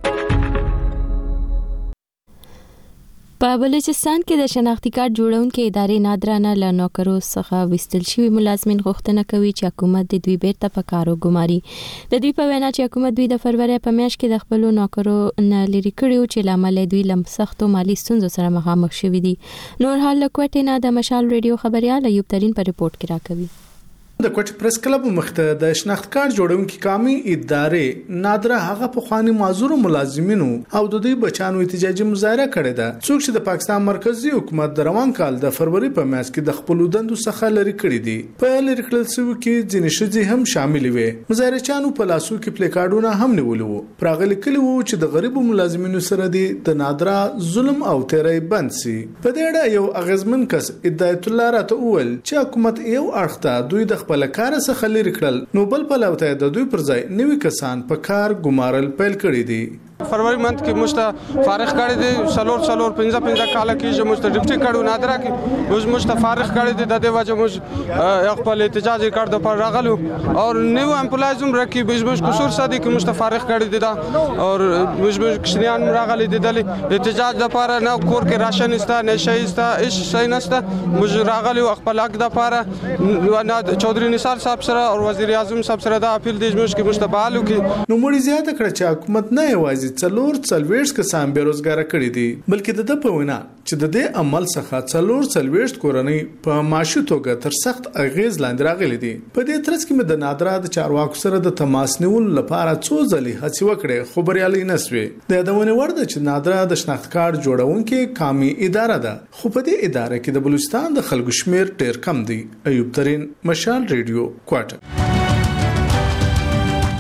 په بلوچستان کې د شناختی کارت جوړونکو ادارې نادرانه له نوکرو څخه وستل شوی ملازمین غوښتنه کوي چې حکومت د دوی بیرته په کارو ګماري. د دوی په وینا چې حکومت دوی د فروری په میاشت کې د خپل نوکرو نه لري کړیو چې لامل دوی لم سختو مالی ستونزو سره مخامخ شوي دي. نور حال له کوټې نه د مشال ریډیو خبريال ایوب ترين په ریپورت کې راکوي. د کوټ پریس کلب مخته د شناخت کارت جوړونکو قومي ادارې نادره هغه په خواني معذور ملازمینو او د دوی بچانو احتجاجي مظاهره کړې ده څوک چې د پاکستان مرکزی حکومت د روان کال د فروری په میاشت کې د خپل دندو څخه لري کړې دي. په لری کړل سو کې ځینې شذي هم شامل وي. مظاهرچانو په لاسو کې پلیکارډونه هم نیولې وو. پراغلي کلی وو چې د غریب ملازمینو سره دي د نادره ظلم او تیرې بند سي. په دې اړه یو اغیزمن کس هدایت الله راته وویل چې حکومت یو اړخته دوی د خپل کار څخه لري کړل نو بل په لوته د دوی پر ځای نوې کسان په کار ګمارل پیل کړی دي. فروری منت کې مشته فارغ کړی دي سلور سلور پنځه پنځه کال کې چې مشته ډیپټي کړو نادره کې اوس مشته فارغ کړی دي د دې وجه مش خپل احتجاج کړ د پر راغلو او نیو امپلایزم رکی بج مش قصور سادي کې مشته فارغ کړی دي دا او مش مش کشنیان راغلي دي د احتجاج د پر نه کور کې راشن استا نشه استا ايش شي نسته مش راغلي خپل حق د پر چودري نثار صاحب سره او وزیر اعظم صاحب سره دا اپیل دي مش کې مشته بالو کې نو مړي زیاته کړ چې حکومت نه یوازې څلور څلويشت کسان بیروزګار کړي دي بلکې د په وینا چې د دې عمل څخه څلور څلويشت کورنۍ په معاشي توګه تر سخت اغیز لاندې راغلي دي. په دې ترڅ کې د نادره د چارواکو سره د تماس نیول لپاره څو ځلې هڅې وکړې خو بریالي نشوي. د یادونه ورده چې نادره د شناخت کارت جوړونکو قومي اداره ده خو په دې اداره کې د بلوچستان د خلکو شمیر ډیر کم دی. ایوب ترين، مشال ریډیو، کوټه.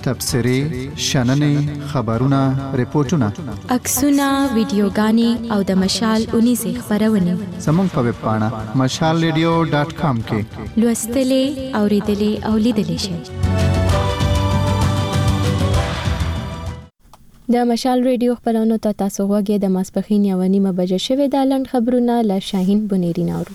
تبصرې شننې خبرونه ریپورتونه عکسونه ویډیوګانې او د مشال اونیزې خبرونه زموږ په ویب پاڼه مشال ریډیو ډاټ کام کې لوستلې اوریدلې او لیدلې شئ. د مشال ریډیو خبرونو ته تاسو غوږی د ماسپخین یو نیمه بجې شوې د لند خبرونه له شاهین بنيري ناورو.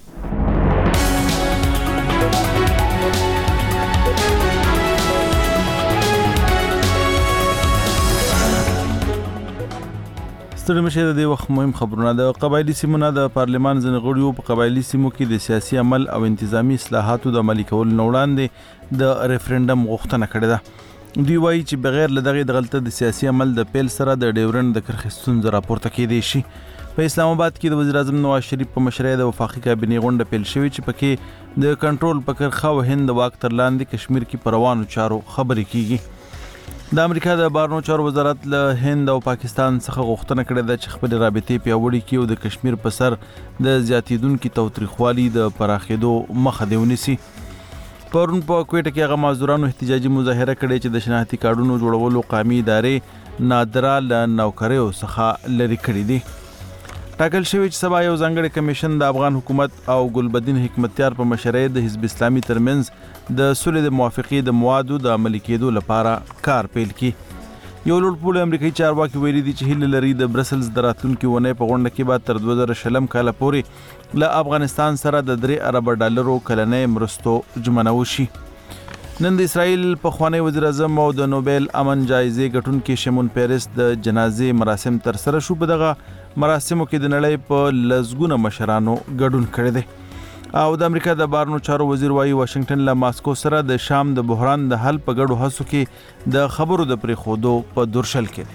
ستړي مشه د وخت مهم خبرونه د قبایلی سیمونو د پارلمان ځنې غړیو په قبایلی سیمو کې د سیاسي عمل او انتظامی اصلاحاتو د عملي کولو نه وړاندې د ریفرندم غوښتنه کړې ده. دوی وایي چې بغیر له دغه دغلطه د سیاسي عمل د پیل سره د ډیورند د کرښې ستونزه راپورته کېدې شي. په اسلام آباد کې د وزیر اعظم نواز شریف په مشرۍ د وفاقي کابینې غونډه پیل شوې چې پکې د کنټرول په کرښه او هند د واک تر لاندې کشمیر کې پر روانو چارو خبرې کیږي. د امریکا د بهرنیو چارو وزارت له هند او پاکستان څخه غوښتنه کړې ده چې خپل رابطې پیاوړې کړي او د کشمیر په سر د زیاتیدونکو تاوتریخوالي د پراخېدو مخه دی ونیسي. پرون په کوټه کې هغه مزدورانو احتجاجي مظاهره کړې چې د شناختی کارډونو جوړولو قومي ادارې نادره ل نوکریو څخه لري کړې دي. ټاکل شوی چې سبا یو ځانګړی کمیشن د افغان حکومت او ګلبدین حکمتیار په مشرۍ د حزب اسلامي ترمنځ د سولې د موافقې د موادو د عملي کېدو لپاره کار پیل کړي. یو لوړپوړی امریکایي چارواکي ویلي دي چې هیله لري د برسلز د راتلونکي اونۍ په غونډه کې به تر دوه زره شلم کال پورې له افغانستان سره د درې ارب ډالرو کلنۍ مرستو ژمنه وشي. نن د اسرائیل پخوانی وزیر اعظم او د نوبل امن جایزې ګټونکي شیمون پیرس د جنازې مراسم تر سره شو. په دغه مراسمو کې د نړۍ په لزګونه مشرانو ګډون کړی دی او د امریکا د بهرنیو چارو وزیر وايي واشنگټن له ماسکو سره د شام د بحران د حل په ګډو هڅو کې د خبرو د پریښودو په درشل کې دی.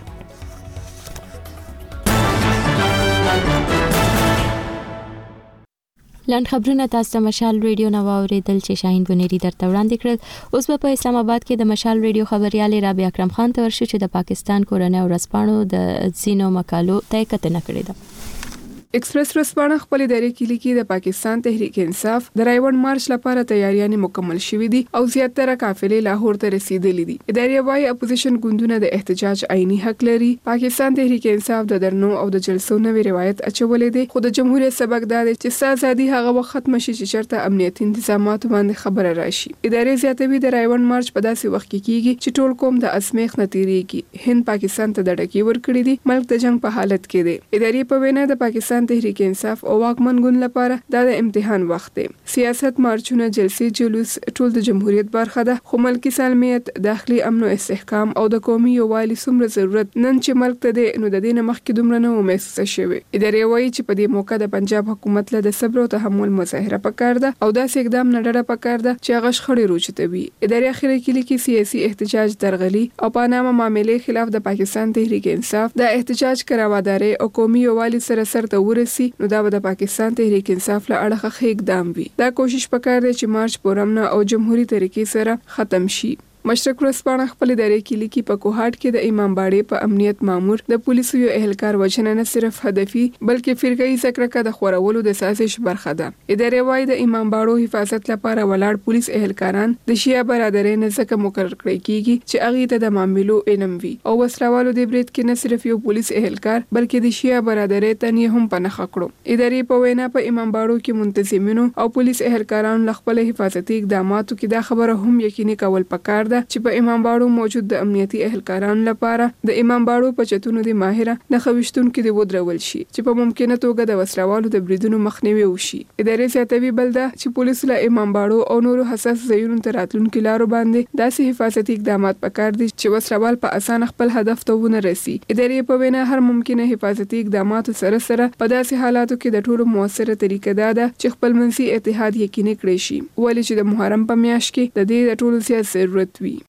لاند خبرونه تاسو ته مشال ریډیو نو اوریدل چې شاهین بنيري درته وړاندې کړل. اوس په اسلام آباد کې د مشال ریډیو خبريال رابعه اکرم خان ته ورشو چې د پاکستان کورنۍ ورځپاڼو د زینو مقالو ته کتنه کړې ده. ایکسپریس ورځپاڼه خپل ادارې کې لیکي د پاکستان تحریک انصاف د رایوند مارچ لپاره تیاریاں مکمل شوې دي او زیاتره قافلې لاهور ته رسیدلې دي. ادارې وايي اپوزیشن ګوندونه د احتجاج عیني حق لري. پاکستان تحریک انصاف د درنو او د جلسو نوې روایت اچولې دي. خو د جمهوریت سبق دا دی چې سازادي هغه وخت ختم شي چې چرته امنیتي تنظیمات باندې خبره راشي. ادارې زیاتوي د رایوند مارچ په داسې وخت کې کیږي چې ټول قوم د اسمیخ نتیریږي. هند پاکستان ته د ډکی ور کړی دي. ملک د جنگ په حالت کې دی. ادارې په وینا د پاکستان تحریک انصاف او واکمن ګوند لپاره دا د امتحان وخت دی. سیاست، مارچونه، جلسې، جلوس ټول د جمهوریت برخه ده. خو ملکی سالمیت، داخلي امن او استحکام او د قومي یووالي څومره ضرورت نن چې ملک ته دی نو د دې نه مخکې دومره نه محسوسه شوی. ادارې وایي چې په دې موقع د پنجاب حکومت له د صبر او تحمل مظاهره پکار ده او داسې اقدام نه ډډه پکار ده چې هغه شخړې روچتوي. ادارې اخیری کې لیکي سیاسي احتجاج درغلي او پانامه معاملې خلاف د پاکستان تحریک انصاف د احتجاج کراواداري او قومي یووالي سره سر ته ورسي نو دا به د پاکستان تحریک انصاف له اړخه ښه اقدام وي. دا کوشش پکار دی چې مارچ پرامن او جمهوریت طریقې سره ختم شي. مشرق ورځپاڼه خپل ادارې کې لیکي په کوهاټ کې د امام باړې په امنیت مامور د پولیسو یو اهلکار وژنه نه صرف هدفي بلکې فرقه‌ای زکرکه د خورولو د سازش برخه ده. ادارې وايي د امام باړو حفاظت لپاره ولاړ پولیس اهلکاران د شیعه برادرۍ نه ځکه مقرر کړی کیږي چې هغه ته د معاملو علم وي او وسلوالو د برید کې نه صرف یو پولیس اهلکار بلکې د شیعه برادرۍ ته هم پناه کړو. ادارې په وینا په امام باړو کې منتظمینو او پولیس اهلکارانو له خپل حفاظتي اقداماتو کې دا خبره هم یقیني کول پکار چې په امام باړو موجود د امنیتي اهلکارانو لپاره د امام باړو په چتونو د ماهره نه خوښتونکو د ودرول شي چې په ممکنه توګه د وسلوالو د بریدونو مخنیوي وشي. ادارې زیاتوي بلدا چې پولیس له امام باړو او نورو حساس ځایونو ته راتلونکو لارو باندې داسې حفاظتي اقدامات پکار دي چې وسلوال په اسانه خپل هدف ته ونه رسي. ادارې په وینا هر ممکنه حفاظتي اقدامات سره سره په داسې حالاتو کې د ټولو موثره طریقه دا ده چې خپل منځي اتحاد یقیني کړی شي ولې چې د محرم په میاشت کې د دې د ټولو زیات ضرورت وي.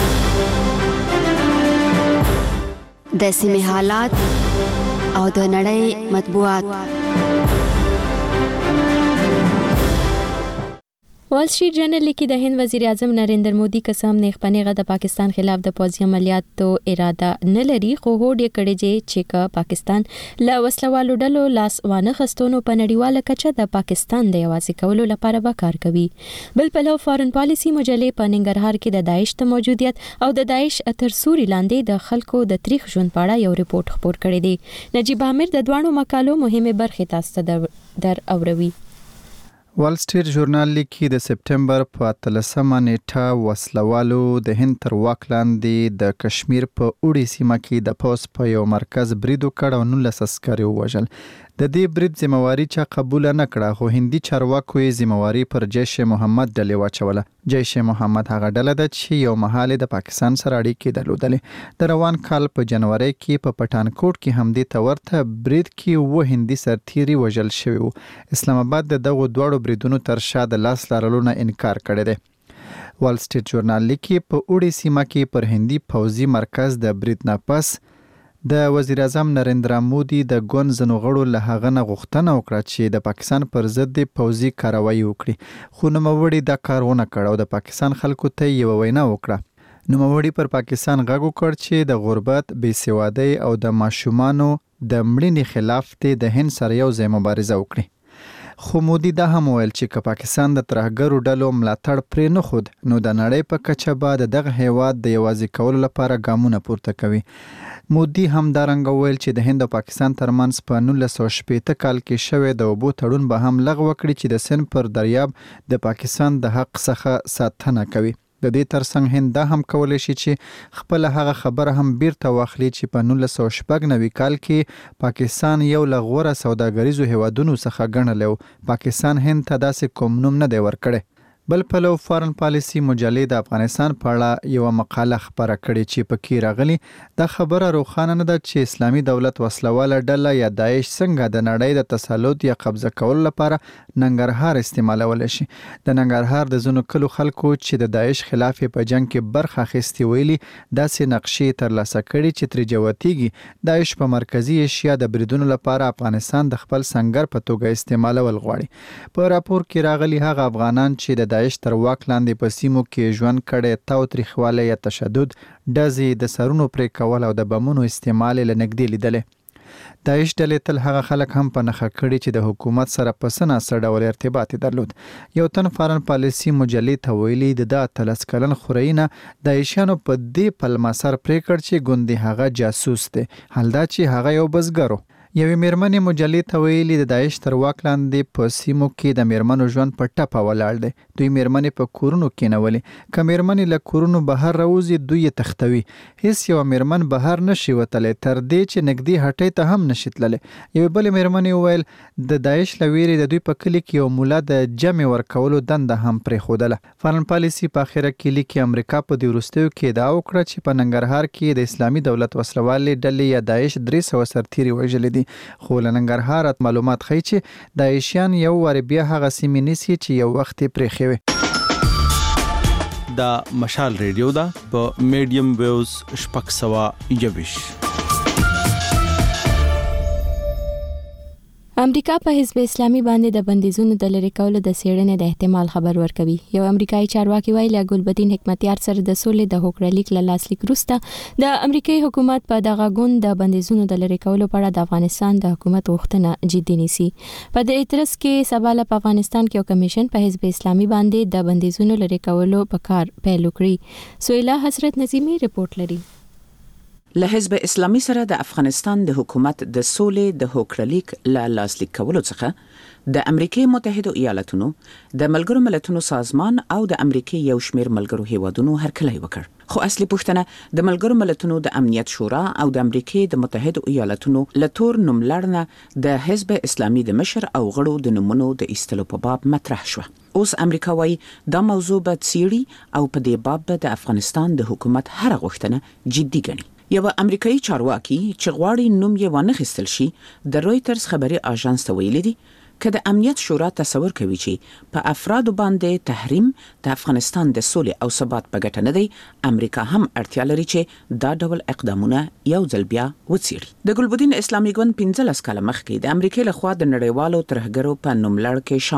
د سیمې حالات او د نړۍ مطبوعات. وال سټریټ جرنل لیکي د هند وزیر اعظم نریندر مودي قسم نه خپنهغه د پاکستان خلاف د پوځي عملیاتو اراده نه لري خو هوډ کړي چې چې پاکستان له وسلوالو ډلو لاس وانه خستونو په نړیواله کچه د پاکستان د یوازې کولو لپاره به کار کوي. بل پلو فارن پالیسی مجلې په ننګرهار کې د داعش ته موجودیت او د داعش تر سوري لاندې د خلکو د تاریخ ژوند په اړه یو ریپورت خپور کړی دی. نجیب عامر د دوانو مقالو مهمه برخه تاسو ته در اوروي. وال سټریټ ژورنال لیکي د سپټمبر په اتلسمه نیټه وسلوالو د هند تر واک لاندې د کشمیر په اوړي سیمه کې د پوس په یو مرکز برید وکړ او نولس عسکر ووژل. د دې برید ذمہواری چا قبول نه کړه خو هندي چارواکو یې ذمہواری پر جیش محمد ډلې واچوله. جیش محمد هغه ډله ده چې یو مهال د پاکستان سره اړیکې درلودلې. د روان کال په جنوري کې په پټانکوټ کې هم د تورته برید کې و هندي سرتیري وژل شوی وو. اسلام آباد د دغه دوړو بریدونو تر شا د لاس لارلو نه انکار کړی دی. وال سټریټ ژورنال لیکي په اوړي سیمه کې پر هندي پوځي مرکز د برید نه پس د وزیر اعظم نریندر مودي د ګوند زنو غړو له هغه نه غوښتنه وکړه چې د پاکستان پر ضد د پوځي کاروایی وکړي خو نوموړي دا کار ونه کړ او د پاکستان خلکو ته یو وینا وکړه. نوموړي پر پاکستان غږ وکړ چې د غربت، بېسوادۍ او د ماشومانو د مړینې خلاف د هند سره یو ځای مبارزه وکړي. خو مودي دا هم ویل چې که پاکستان د ترهګرو ډلو ملاتړ پرې نه خود نو د نړۍ په کچه به د دغه هیواد د یوازې کولو لپاره ګامونه پورته کوي. مودي هم دا رنګ ویل چې د هند او پاکستان ترمنځ په نولس سوه شپېته کال کې شوی د اوبو تړون به هم لغوه کړي چې د سند پر دریاب د پاکستان د حق څخه ساتنه کوي. د دې ترڅنګ هند دا هم کولی شي چې خپل هغه خبره هم بیرته واخلي چې په نولس سوه شپږ نوي کال کې پاکستان یو له غوره سوداګریزو هیوادونو څخه ګڼلی و. پاکستان هند ته داسې کوم نوم نه دی ورکړی. بل پلو فارن پالیسی مجلې د افغانستان په اړه یو مقاله خپره کړې چې پکې راغلي دا خبره روښانه نه ده چې اسلامي دولت وسلواله ډله یا داعش څنګه د نړۍ د تسلط یا قبضه کولو لپاره ننګرهار استعمالولی شي. د ننګرهار د ځینو کلو خلکو چې د داعش خلاف په جنگ کې برخه اخیستې ویلي داسې نقشې ترلاسه کړي چې ترې جوتیږي داعش په مرکزي ایشیا د بریدونو لپاره افغانستان د خپل سنگر په توګه استعمالول غواړي. په راپور کې راغلي هغه افغانان چې د داعش تر واک لاندې په سیمو کې ژوند کړی تاو تریخوالی یا تشدد، ډزې، د سرونو پرې کول او د بمونو استعمال یې له نږدې لیدلی. داعش ډلې تل هغه خلک هم په نښه کړي چې د حکومت سره په څه ناڅه ډول ارتباط درلود. یو تن فارن پالیسي مجلې ته ویلي د دا اتلس کلن خورۍ نه داعشیانو په دې پلمه سر پرې کړ چې ګوندې هغه جاسوس دی، حال دا چې هغه یو بزګر و. یوې میرمنې مجلې ته ویلي د داعش تر واک لاندې په سیمو کې د میرمنو ژوند په ټپه ولاړ دی. دوی میرمنې په کورونو کېنولې. که میرمنې له کورونو بهر راوځي دوی یې تختوي. هیڅ یوه میرمن بهر نشي وتلی تر دې چې نږدې هټۍ ته هم نشي تللی. یوې بلې میرمنې وویل د داعش له ویرې د دوی په کلي کې یو مولا د جمع ورکولو دنده هم پرېښودله. فارن پالیسي په اخره کې لیکي امریکا په دې وروستیو کې ادعا وکړه چې په ننګرهار کې د اسلامي دولت وسلوالې ډلې یا داعش درې سوه سرتیري وژلي دي. خو له ننګرهار معلومات ښیي چې داعشیان یو وارې بیا هغه سیمې نیسي چې یو وخت یې پرېښې وې. دا مشال ریډیو ده په میډیم ویوز شپږ سوه یوویشت. امریکا په حزب اسلامي باندې د بندیزونو د لری کولو د سیړنې د احتمال خبر ورکوي. یو امریکایي چارواکي ویلي ګلبدین حکمتیار سره د سولې د هوکړلیک له لاسلیک وروسته د امریکایي حکومت په دغه ګوند د بندیزونو د لری کولو په اړه د افغانستان د حکومت غوښتنه جدي نیسي. په دې ترڅ کې سبا په افغانستان کې یو کمیشن په حزب اسلامي باندې د بندیزونو لری کولو په کار پیل وکړي. سویلا حسرت نظیمی رپورت لري. له حزب اسلامي سره د افغانستان د حکومت د سولې د هوکړلیک له لاسلیک کولو څخه د امریکای متحده ایالاتونو د ملګرو ملتونو سازمان او د امریکای یو شمېر ملګرو هیوادونو هرکلی وکړ. خو اصلي پوښتنه د ملګرو ملتونو د امنیت شورا او د امریکای د متحده ایالاتونو له تور نوملړنه د حزب اسلامي د مشر او غړو د نومونو د ایستلو په باب مطرح شوه. اوس امریکا وايي دا موضوع به څیړي او په دې باب د افغانستان د حکومت هر غوښتنه جدي ګڼي. یو امریکایي چارواکي چې غواړي نوم یې ونه خستل شي د رويټرز خبري اژانس ته ویلي دي که د امنیت شورا تصور کوي چې په افرادو باندې تحریم د افغانستان د سولې او ثبات په ګټه نه دی، امریکا هم اړتیا لري چې دا ډول اقدامونه یو ځل بیا وڅیړي. د ګلبدین اسلامي ګوند پنځلس کاله مخکې د امریکای لخوا د نړیوالو ترهګرو په نوملړ کې شامل شو.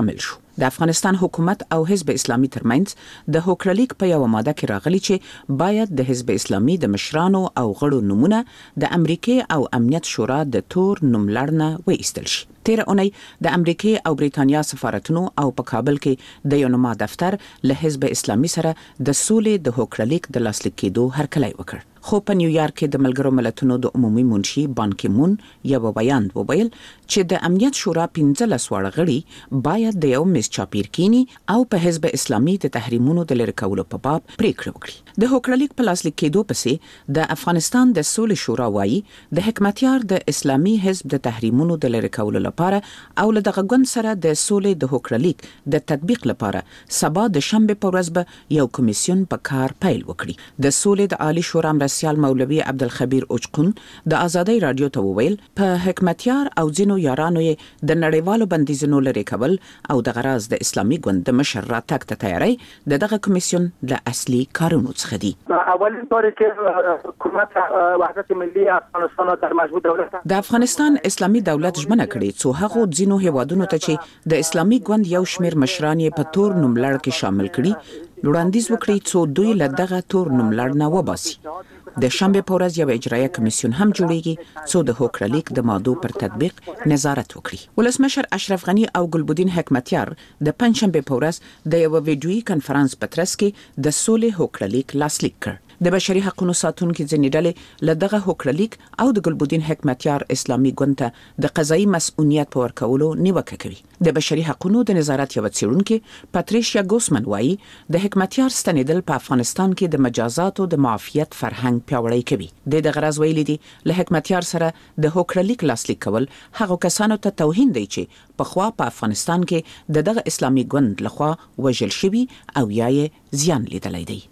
د افغانستان حکومت او حزب اسلامي ترمنځ د هوکړلیک په یو ماده کې راغلي چې باید د حزب اسلامي د مشرانو او غړو نمونه د امریکای او امنیت شورا د تور نوملړ وایستل شي. تیر اونۍ د امریکای او بریتانیا سفارتونو او په کابل کې د یونما دفتر له حزب اسلامي سره د سولې د هوکړلیک د لاسلیک کېدو هرکلی وکړ. خو په نیویارک کې د ملګرو ملتونو د عمومي منشي بان کی مون یو بیان وویل چې د امنیت شورا پنځلس واړه غړي باید د یو میز چاپیر کینی او په حزب اسلامي د تحریمونو د لری کولو په باب پریکړه وکړي. د هوکړلیک په لاسلیک کېدو پسې د افغانستان د سولې شورا وایي د حکمتیار د اسلامي حزب د تحریمونو د لری کولو لپاره او له دغه ګوند سره د سولې د هوکړلیک د تطبیق لپاره سبا د شنبه په ورځ به یو کمیسیون په کار پیل وکړي. د سولې د عالی شورا سیال مولوی عبدالخبیر اوچقون د آزادۍ رادیو ته وویل په حکمتیار او ځینو یارانو یې د نړیوالو بندیزونو لري کول او د غراز د اسلامي ګوند د مشر راتګ ته تیاری د دغه کمیسیون له اصلي کارونو څخه دي. اولین طوری که حکومت وحدت ملی افغانستان در مجموع دولت د افغانستان اسلامي دولت ژمنه کړې څو هغه ځینو هیوادونو ته چې د اسلامي ګوند یو شمیر مشران یې په تور نوملړ کې شامل کړي وړاندیز وکړي څو دوی له دغه تور نوملړ نه وباسي. د شنبه په ورځ یو اجرایه کمیسیون هم جوړیږي څو د هوکړلیک د مادو پر تطبیق نظارت وکړي. ولسمشر اشرف غنی او ګلبدین حکمتیار د پنځشنبه په ورځ د یو ویډیویي کنفرانس په ترڅ کې د سولې هوکړلیک لاسلیک کړ. د بشري حقوقو ساتونکو ځینې ډلې له دغه هوکړلیک او د ګلبدین حکمتیار اسلامي ګوند ته د قضایي مسؤلیت په ورکولو نیوکه کوي. د بشري حقوقو د نظارت یو څېړونکي پاتریشیا ګوسمن وایي د حکمتیار ستنیدل په افغانستان کې د مجازاتو د معافیت فرهنګ پیاوړی کوي. د غرض ویلي دي له حکمتیار سره د هوکړلیک لاسلیک کول هغه کسانو ته توهین دی چې په خوا په افغانستان کې د دغه اسلامي ګوند لخوا وژل شوي او یا یې زیان لیدلی دی.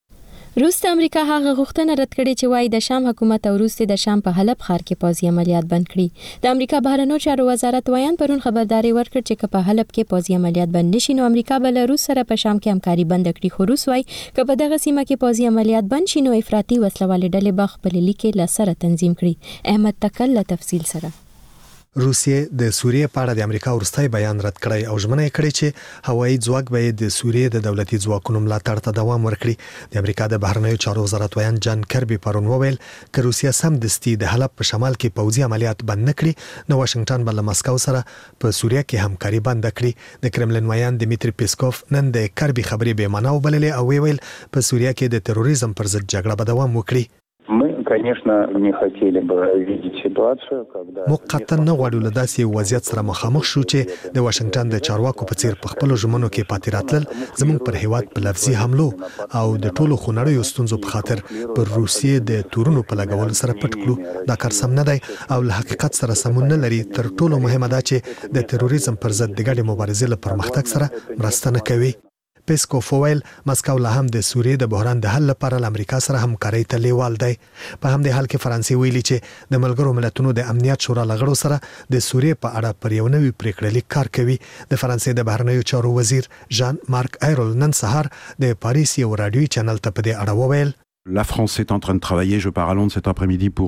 روس د امریکا هغه غوښتنه رد کړې چې وايي د شام حکومت او روس د شام په حلب ښار کې پوځي عملیات بند کړي. د امریکا بهرنیو چارو وزارت ویان پرون خبرداري ورکړه چې په حلب کې پوځي عملیات بند نشي نو امریکا به له روس سره په شام کې همکاري بند کړي. خو روس وايي چې په دغه سیمه کې پوځي عملیات بند شي نو افراطي وسلوالې ډلې به خپل لیکې له سره تنظیم کړي. احمد تکل له تفصیل سره. روسیې د سوریې په اړه د امریکا ورستای بیان رد کړی او ژمنه یې کړې چې هوایي ځواک به د سوریې د دولتي ځواکونو ملاتړ ته دوام ورکړي. د امریکا د بهرنیو چارو وزارت ویان جان کربي پرون وویل چې روسیا سمدستي د حلب په شمال کې پوځي عملیات بند نکړي نو واشنگټن به له مسکو سره په سوریه کې همکاري بند کړي. د کرملین ویان دمیتری پیسکوف نن د کربي خبرې به معنا وبللې او ویل په سوریه کې د تروریزم پر ضد جګړه به دوام وکړي. конечно, не хотели бы видеть ситуацию, когда موقتا نه غواړو له داسې وضعیت سره مخامخ شو چې د واشنگټن د چارواکو په څیر په خپل ژمنو کې پاتې راتلل زموږ پر هیواد په لفظي حملو او د ټولو خونړیو ستونزو په خاطر پر روسیې د تورونو په لګولو سره پټ کړو. دا کار سم نه دی او له حقیقت سره سمون نه لري. تر ټولو مهمه دا چې د تروریزم پر ضد د ګډې مبارزې لپاره پرمختګ سره مرسته نه کوي. پیسکوف ویل مسکو له هم د سوریې د بحران د حل لپاره له امریکا سره همکاري ته لیوال دی. په همدې حال کې فرانسې ویلي چې د ملګرو ملتونو د امنیت شورا لغړو سره د سوریې په اړه پر یو نوي پریکړه لیک کار کوي. د فرانسې د بهرنیو چارو وزیر جان مارک ایرول نن سهار د پاریس یو رادیوي چینل ته په دې اړه وویل La France est en train de travailler, je pars à Londres cet après-midi pour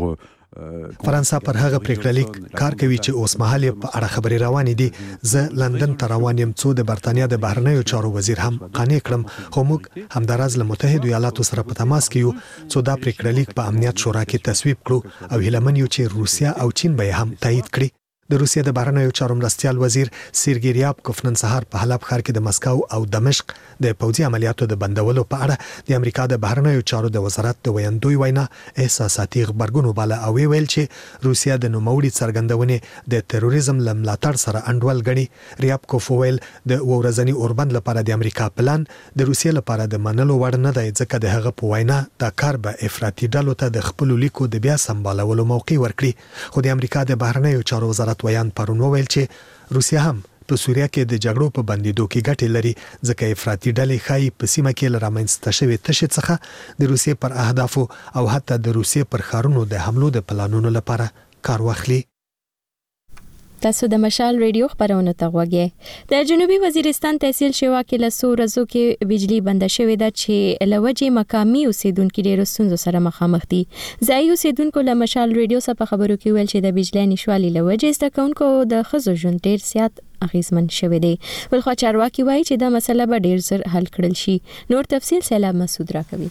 فرانسه پر هغه پریکړه لیک کار کوي چې اوس مهال په اړه خبري روانې دي. زه لندن ته روان یم څو د برتانیا د بهرنیو چارو وزیر هم قانع کړم. خو موږ همداراز له متحده ایالاتو سره په تماس کې یو څو دا پریکړه لیک په امنیت شورا کې تصویب کړو او هیله من یو چې روسیا او چین به هم تایید کړي. د روسیې د بهرنیو چارو مرستیال وزیر سیرګی ریابکوف نن سهار په حلب ښار کې د مسکو او دمشق د پوځي عملیاتو د بندولو په اړه د امریکا د بهرنیو چارو د وزارت د ویاندوی وینا احساساتي خبرګون وباله او ویل چې روسیا د نوموړي څرګندونې د تروریزم له ملاتړ سره انډول غني. ریابکوف ویل د ورځنی اوربند لپاره د امریکا پلان د روسیې لپاره د منلو وړ نه دی ځکه د هغه په وینا دا کار به افراطي ډلو ته د خپل لیکو د بیا سمبالولو موقع ورکړي. خو د امریکا د بهرنیو چارو وزارت ویان پرون وویل چې روسیا هم په سوریه کې د جګړو په بندیدو کې ګټې لري ځکه افراطي ډلې ښایي په سیمه کې له رامنځته شوې تشې څخه د روسیې پر اهدافو او حتی د روسیې پر ښارونو د حملو د پلانونو لپاره کار واخلي. تاسو د مشال ریډیو خبرونه ته غوږی. د جنوبي وزیرستان تحصیل شوا کې له څو ورځو کې بجلی بند شوې ده چې له وجې مقامي اوسیدونکو ډېر ستونزو سره مخامخ دي. ځایي اوسیدونکو له مشال ریډیو سره په خبرو کې ویل چې د بجلی نشوالي له وجې زده کوونکو د ښځو ژوند ډېر زیات اغیزمن شوی دی. ولخوا چارواکي وایي چې دا مسله به ډیر زر حل کړل شي. نور تفصیل سیلاب مسعود راکوي.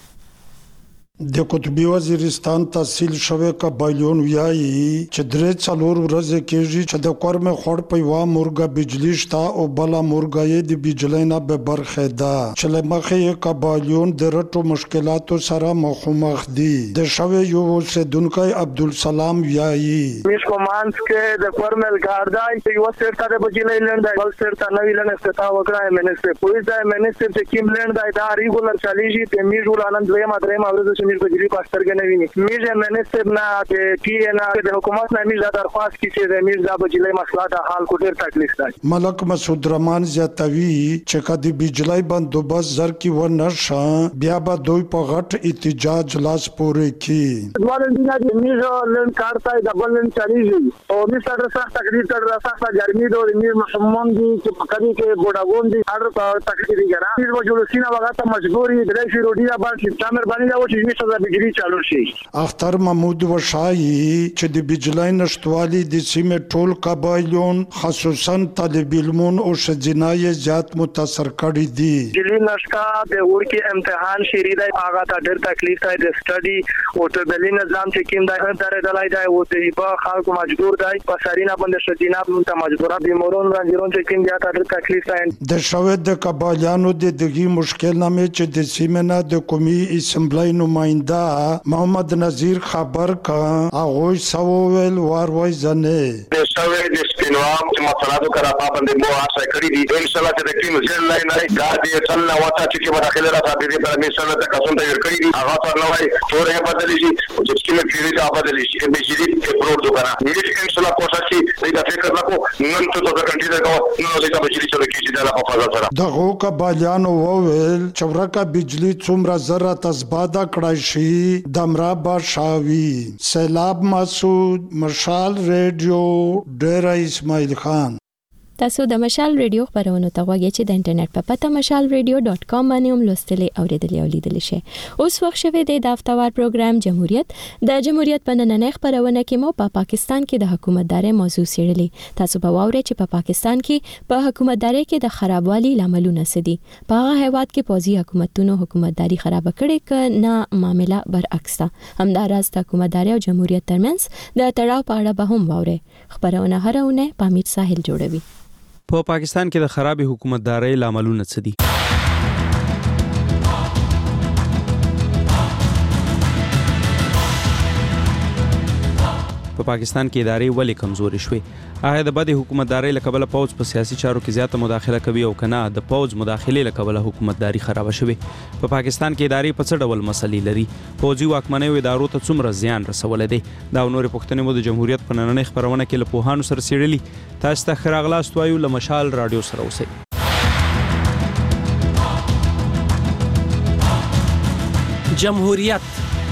د قطبی وزیرستان تحصیل شوه قبایلون ویایي چې درې څلور ورځې کېږي چې د کورمه خور په یوه مورګه بجلی شته او بله مورګه یې د بجلی نه به برخه ده چې له مخې یې قبایلون د رټو مشکلاتو سره مخامخ دي. د شوه یو اوسېدونکی عبدالسلام ویایي میش کومانس کې د کورمل ګاردای چې یو سرته د بجلی لنډای بل سرته نوې لنډه ستا وکړای منسټر پولیس دا منسټر چې کیم لنډای دا ریګولر چالیږي په میژول انند دویمه درېمه ورځ میز بجلی پاستر کنه میز منسټر نه د پی نه د حکومت نه میز درخواست کی چې د میز د بجلی مسله د حل کو ډیر تکلیف دی. ملک مسعود رحمان زیاتوي چې کدی بجلی بندوبست زر کی و نشه بیا به دوی په غټ احتجاج لاس پورې کی. ولې د میز لن کارتای د بلن چالیږي او میز سره سخت تکلیف تر سخت ګرمي د میز محمد دي چې په کدي کې ګډاګون دي هر تکلیف دي ګرا میز وجود سینا وغه مجبوری د شي روډي باندې تعمیر باندې او چې میز د بجلی چالو شي. اختر محمود وشایي چې د بجلی نشټوالي د سیمې ټول قبایلون خصوصا طالب علمون او شجنای زیات متاثر کړي دي. بجلی نشکا د ورکی امتحان شری دی هغه ته ډېر تکلیف دی د سټډي او ته بلی نظام چې کیم دی هر دلای دی او ته په خلکو مجبور دی په سرینا باندې شجنا ته مجبوره بیمورون رنجرون چې کیم دی ته ډېر تکلیف دی. د شوه د قبایلانو د دغه مشکل نامه چې د سیمې نه د قومي اسمبلی نمائنده محمد نذیر خبر کا اغوی سوویل واروی زنه د شوه د سپینوام چې مطلب کرا باندې مو آسه کړی دي ان شاء الله چې د کیم ځل نه نه غاډي چلنا وتا چې په داخله راځي د پر مثال ته کسون ته کړی دي هغه تر نو وای ټول بدلی شي چې کیم پیری ته بدلی شي د بجلی پروت دوکانا مې ان شاء الله کوشش کوي دا فکر وکړو نن ته د کنټری دا نو د بجلی سره کیږي دا په فضا سره دغه قبایلانو وویل چورکا بجلی څومره ذره تزباده کړای شي دمرا باشاوی. سیلاب مسعود مشال ریډیو ډیره اسماعیل خان. تاسو د مشال ریډیو خبرونه ته غواړئ چې د انټرنیټ په پته مشال ریډیو ډاٹ کام باندې هم لوستلې او ریډلې او لیدلې شي. اوس وخت شوه د هفتهوار پروګرام جمهوریت د جمهوریت په نننۍ خبرونه کې مو په پا پاکستان کې د حکومتداري موضوع څېړلې. تاسو به واورئ چې په پا پاکستان کې په حکومتداري کې د خرابوالي لاملونه څه دي. په هغه هیواد کې پوځي حکومتونو حکومتداري خراب کړي ک نه معاملہ برعکس ده. همداراز د حکومتداري او جمهوریت ترمنځ د تړاو په اړه به هم واورئ. خبرونه هرونه په امیر ساحل جوړوي. په پا پاکستان کې د خراب حکومتدارۍ لاملونه څه دي؟ په پاکستان کې ادارې ولې کمزوري شوې؟ آیا د بد حکومتدارۍ له کبله پوځ په سیاسي چارو کې زیاته مداخله کوي او کنه د پوځ مداخلې له کبله حکومتداري خراب شوې؟ په پاکستان کې ادارې په څه ډول مسلې لري؟ پوځي واکمنۍ ادارو ته څومره زیان رسولی دی؟ دا نور پوښتنې مو د جمهوریت په نننۍ خبرونه کې له پوهانو سره څېړلي. تاسو ته ښه راغلاست وایو له مشال راډیو سره اوسئ. جمهوریت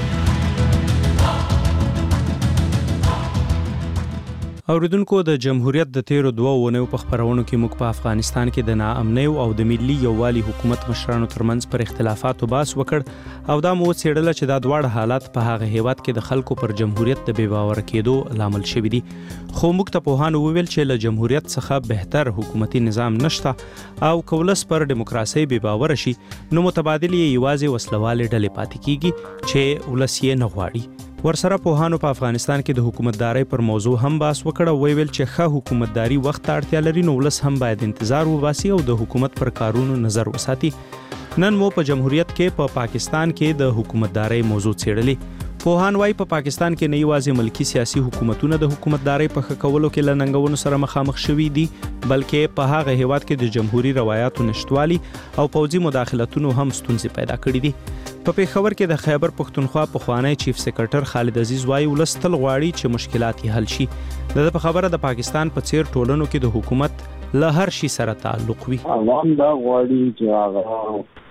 اوریدونکو د جمهوریت د تیرو دوه ونیو په خبرونو کې موږ په افغانستان کې د ناامنۍ او د ملي یووالي حکومت مشرانو ترمنځ پر اختلافاتو بحث وکړ او دا مو څېړله چې دا دواړه حالات په هغه هیواد کې د خلکو پر جمهوریت د بې باوره کېدو لامل شوي دي. خو موږ ته پوهانو وویل چې له جمهوریت څخه بهتر حکومتي نظام نشته او که ولس پر ډیموکراسۍ بې باوره شي نو متبادل یې یوازې وسلوالې ډلې پاتې کیږي چې ولس یې نه غواړي. ورسره پوهانو په افغانستان کې د حکومتدارۍ پر موضوع هم بحث وکړ او ویل چې ښه حکومتداري وخت ته اړتیا لري نو ولس هم باید انتظار وباسي او د حکومت پر کارونو نظر وساتي. نن مو په جمهوریت کې په پا پاکستان کې د حکومتدارۍ موضوع څېړلې. پوهان وايي په پا پاکستان کې نه یوازې ملکی سیاسي حکومتونه د حکومتدارۍ په ښه کولو کې له ننګونو سره مخامخ شوي دي بلکې په هغه هیواد کې د جمهوریت روایتو نشټوالي او پوځي مداخلتونو هم ستونزې پیدا کړې دي. په پیښور کې د خیبر پښتونخوا پخوانی چیف سیکرټر خالد عزیز وايي ولس تل غواړي چې مشکلات یې حل شي. د په خبره د پاکستان په څیر ټولنو کې د حکومت له هر شي سره تعلق وي. عوام دا غواړي چې هغه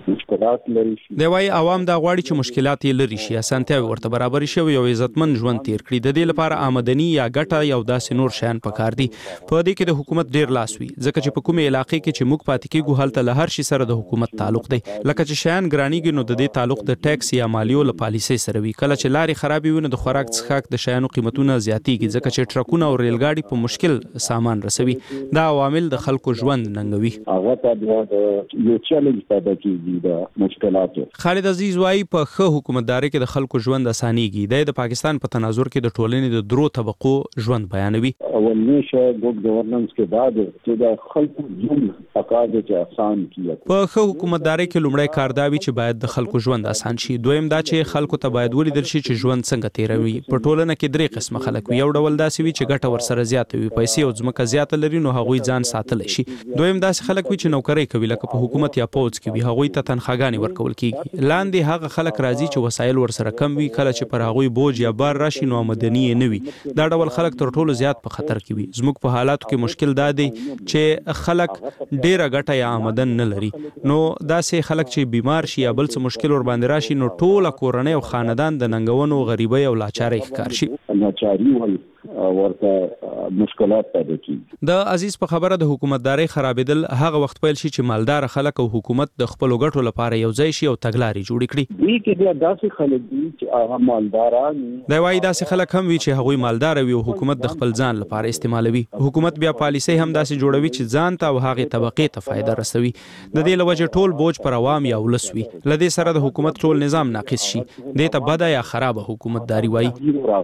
مشکلات لري شي. دی وايي عوام دا غواړي چې مشکلات یې لري شي، اسانتیاوي ورته برابر شي او یو عزتمن ژوند تیر کړي. د دې لپاره آمدنی یا ګټه یو داسې نور شیان پکار دي. په دې کې د حکومت ډیر لاس وي، ځکه چې په کومه علاقې کې چې موږ پاتې کېږو هلته له هر شي سره د حکومت تعلق دی. لکه چې شیان ګرانیږي نو د دې تعلق د ټیکس یا مالیو له پالیسۍ سره وي. کله چې لارې خرابې وي نو د خوراک څښاک د شیانو قیمتونه زیاتېږي، ځکه چې ټرکونه او ریل ګاډي په مشکل سامان رسوي. دا عوامل د خلکو ژوند ننګوي. هغه ته یو چیلنج پیدا کیږي د مشکلاتو. خالد عزیز وايي په ښه حکومتداري کې د خلکو ژوند اسانيږي. د پاکستان په تناظر کې د ټولنې د درو طبقو ژوند بیانوي. اولنیشه ګډ ګورننس کې دا دی چې د خلکو ژوند پکار دی چې آسان کیږي. په ښه حکومتداري کې لومړی کار دا وي چې باید د خلکو ژوند آسان شي. دویم دا چې خلکو ته باید ولیدل شي چې ژوند څنګه تیروي. په ټولنه کې درې قسمه خلک وي. یو ډول داسې وي چې ګټه ورسره زیاته وي، پیسې او ځمکه زیاته لري، نو هغوی ځان ساتلی شي. دویم داسې خلک وي چې نوکرۍ کوي، لکه په حکومت یا پوځ کې وي، هغوی ته تنخواګانې ورکول کیږي. لاندې هغه خلک راځي چې وسایل ورسره کم وي، کله چې پر هغوی بوج یا بار راشي نو آمدني یې نه وي. دا ډول خلک تر ټولو زیات په خطر کې وي. زموږ په حالاتو کې مشکل دا دی چې خلک ډیره ګټه یا آمدن نه لري، نو داسې خلک چې بیمار شي یا بل څه مشکل ور باندې راشي نو ټوله کورنۍ او خاندان د ننګونو، غریبۍ او لاچارۍ ښکار شي. ناچاري ول ورته مشکلات پیدا کیږي. د عزیز په خبره د حکومتداري خرابېدل هغه وخت پیل شي چې مالدار خلک او حکومت د خپل ګټو لپاره یو ځای شي او تګلارې جوړې کړي. دوی کې بیا داسې خلک دي چې هغه مالداران دی وايي داسې خلک هم وي چې هغوی مالدار وي او حکومت د خپل ځان لپاره استعمالوي. حکومت بیا پالیسۍ هم داسې جوړوي چې ځان ته او هغې طبقې ته فایده رسوي. د دې له وجې ټول بوج پر عوام یا ولس وي. له دې سره د حکومت ټول نظام ناقص شي. دې ته بده یا خرابه حکومتداري وايي.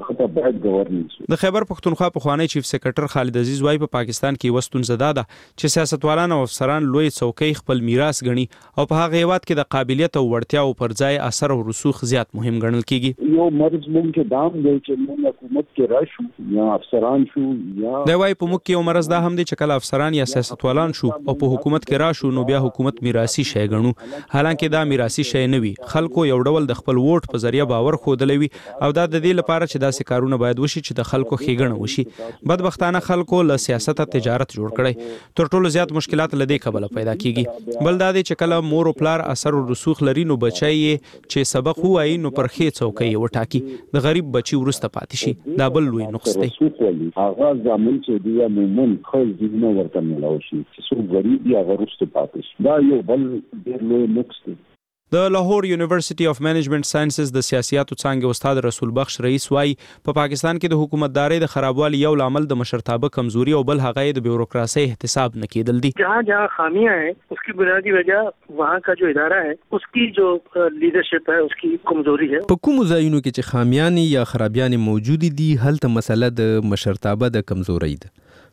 د خیبر پښتونخوا پخوانی چیف سیکرټر خالد عزیز وايي په پاکستان کې وستون زده ده چې سیاستوالان او افسران لوی څوکۍ خپل میراث ګڼي او په هغه هیواد کې د قابلیت او وړتیاو پر ځای اثر او رسوخ زیات مهم ګڼل کیږي. یو مرز مونږ دام دی چې موږ حکومت کې راشو یا افسران شو یا دی وايي په موږ کې یو مرز دا هم دی چې کله افسران یا سیاستوالان شو او په حکومت کې راشو نو بیا حکومت میراثي شی ګڼو، حالانکه دا میراثي شی نه وي. خلکو یو ډول د خپل ووټ په ذریعہ باور خوده وي او دا د دې لپاره چې داسې کارونه باید وشي چې د خلکو ښېګڼه وشي. بدبختانه خلکو له سیاست تجارت جوړ کړي. تر ټولو زیات مشکلات له دې کبله پیدا کیږي. بل دا دی چې کله مور او پلار اثر او رسوخ لري نو بچی چې سبق وایي نو پر ښې څوکۍ وټاکي، د غریب بچي ورسته پاتې شي. دا بل لوی نقص دی. هغه ځامن چې دی مومن خل ځینه ورته ملاوي شي چې څو غریب یا ورسته پاتې شي. دا یو بل ډیر لوی نقص دی. د لاهور یونیورسيټي اف منیجمنت ساينسز د سیاسياتو څانګې استاد رسول بخش رئیس وايي په پاکستان کې د حکومتدارۍ د خرابوالي یو لامل د مشرتابه کمزوري او بل هغه د بیوروکراسي احتساب نه کېدل دي. جہاں جہاں خامیاں ہیں اس کی بنیادی وجہ وہاں کا جو ادارہ ہے اس کی جو لیڈرشپ ہے اس کی کمزوری ہے. په کوم ځایونو کې چې خامیان یا خرابیان موجود دي هلته مسله د مشرتابه د کمزوري ده.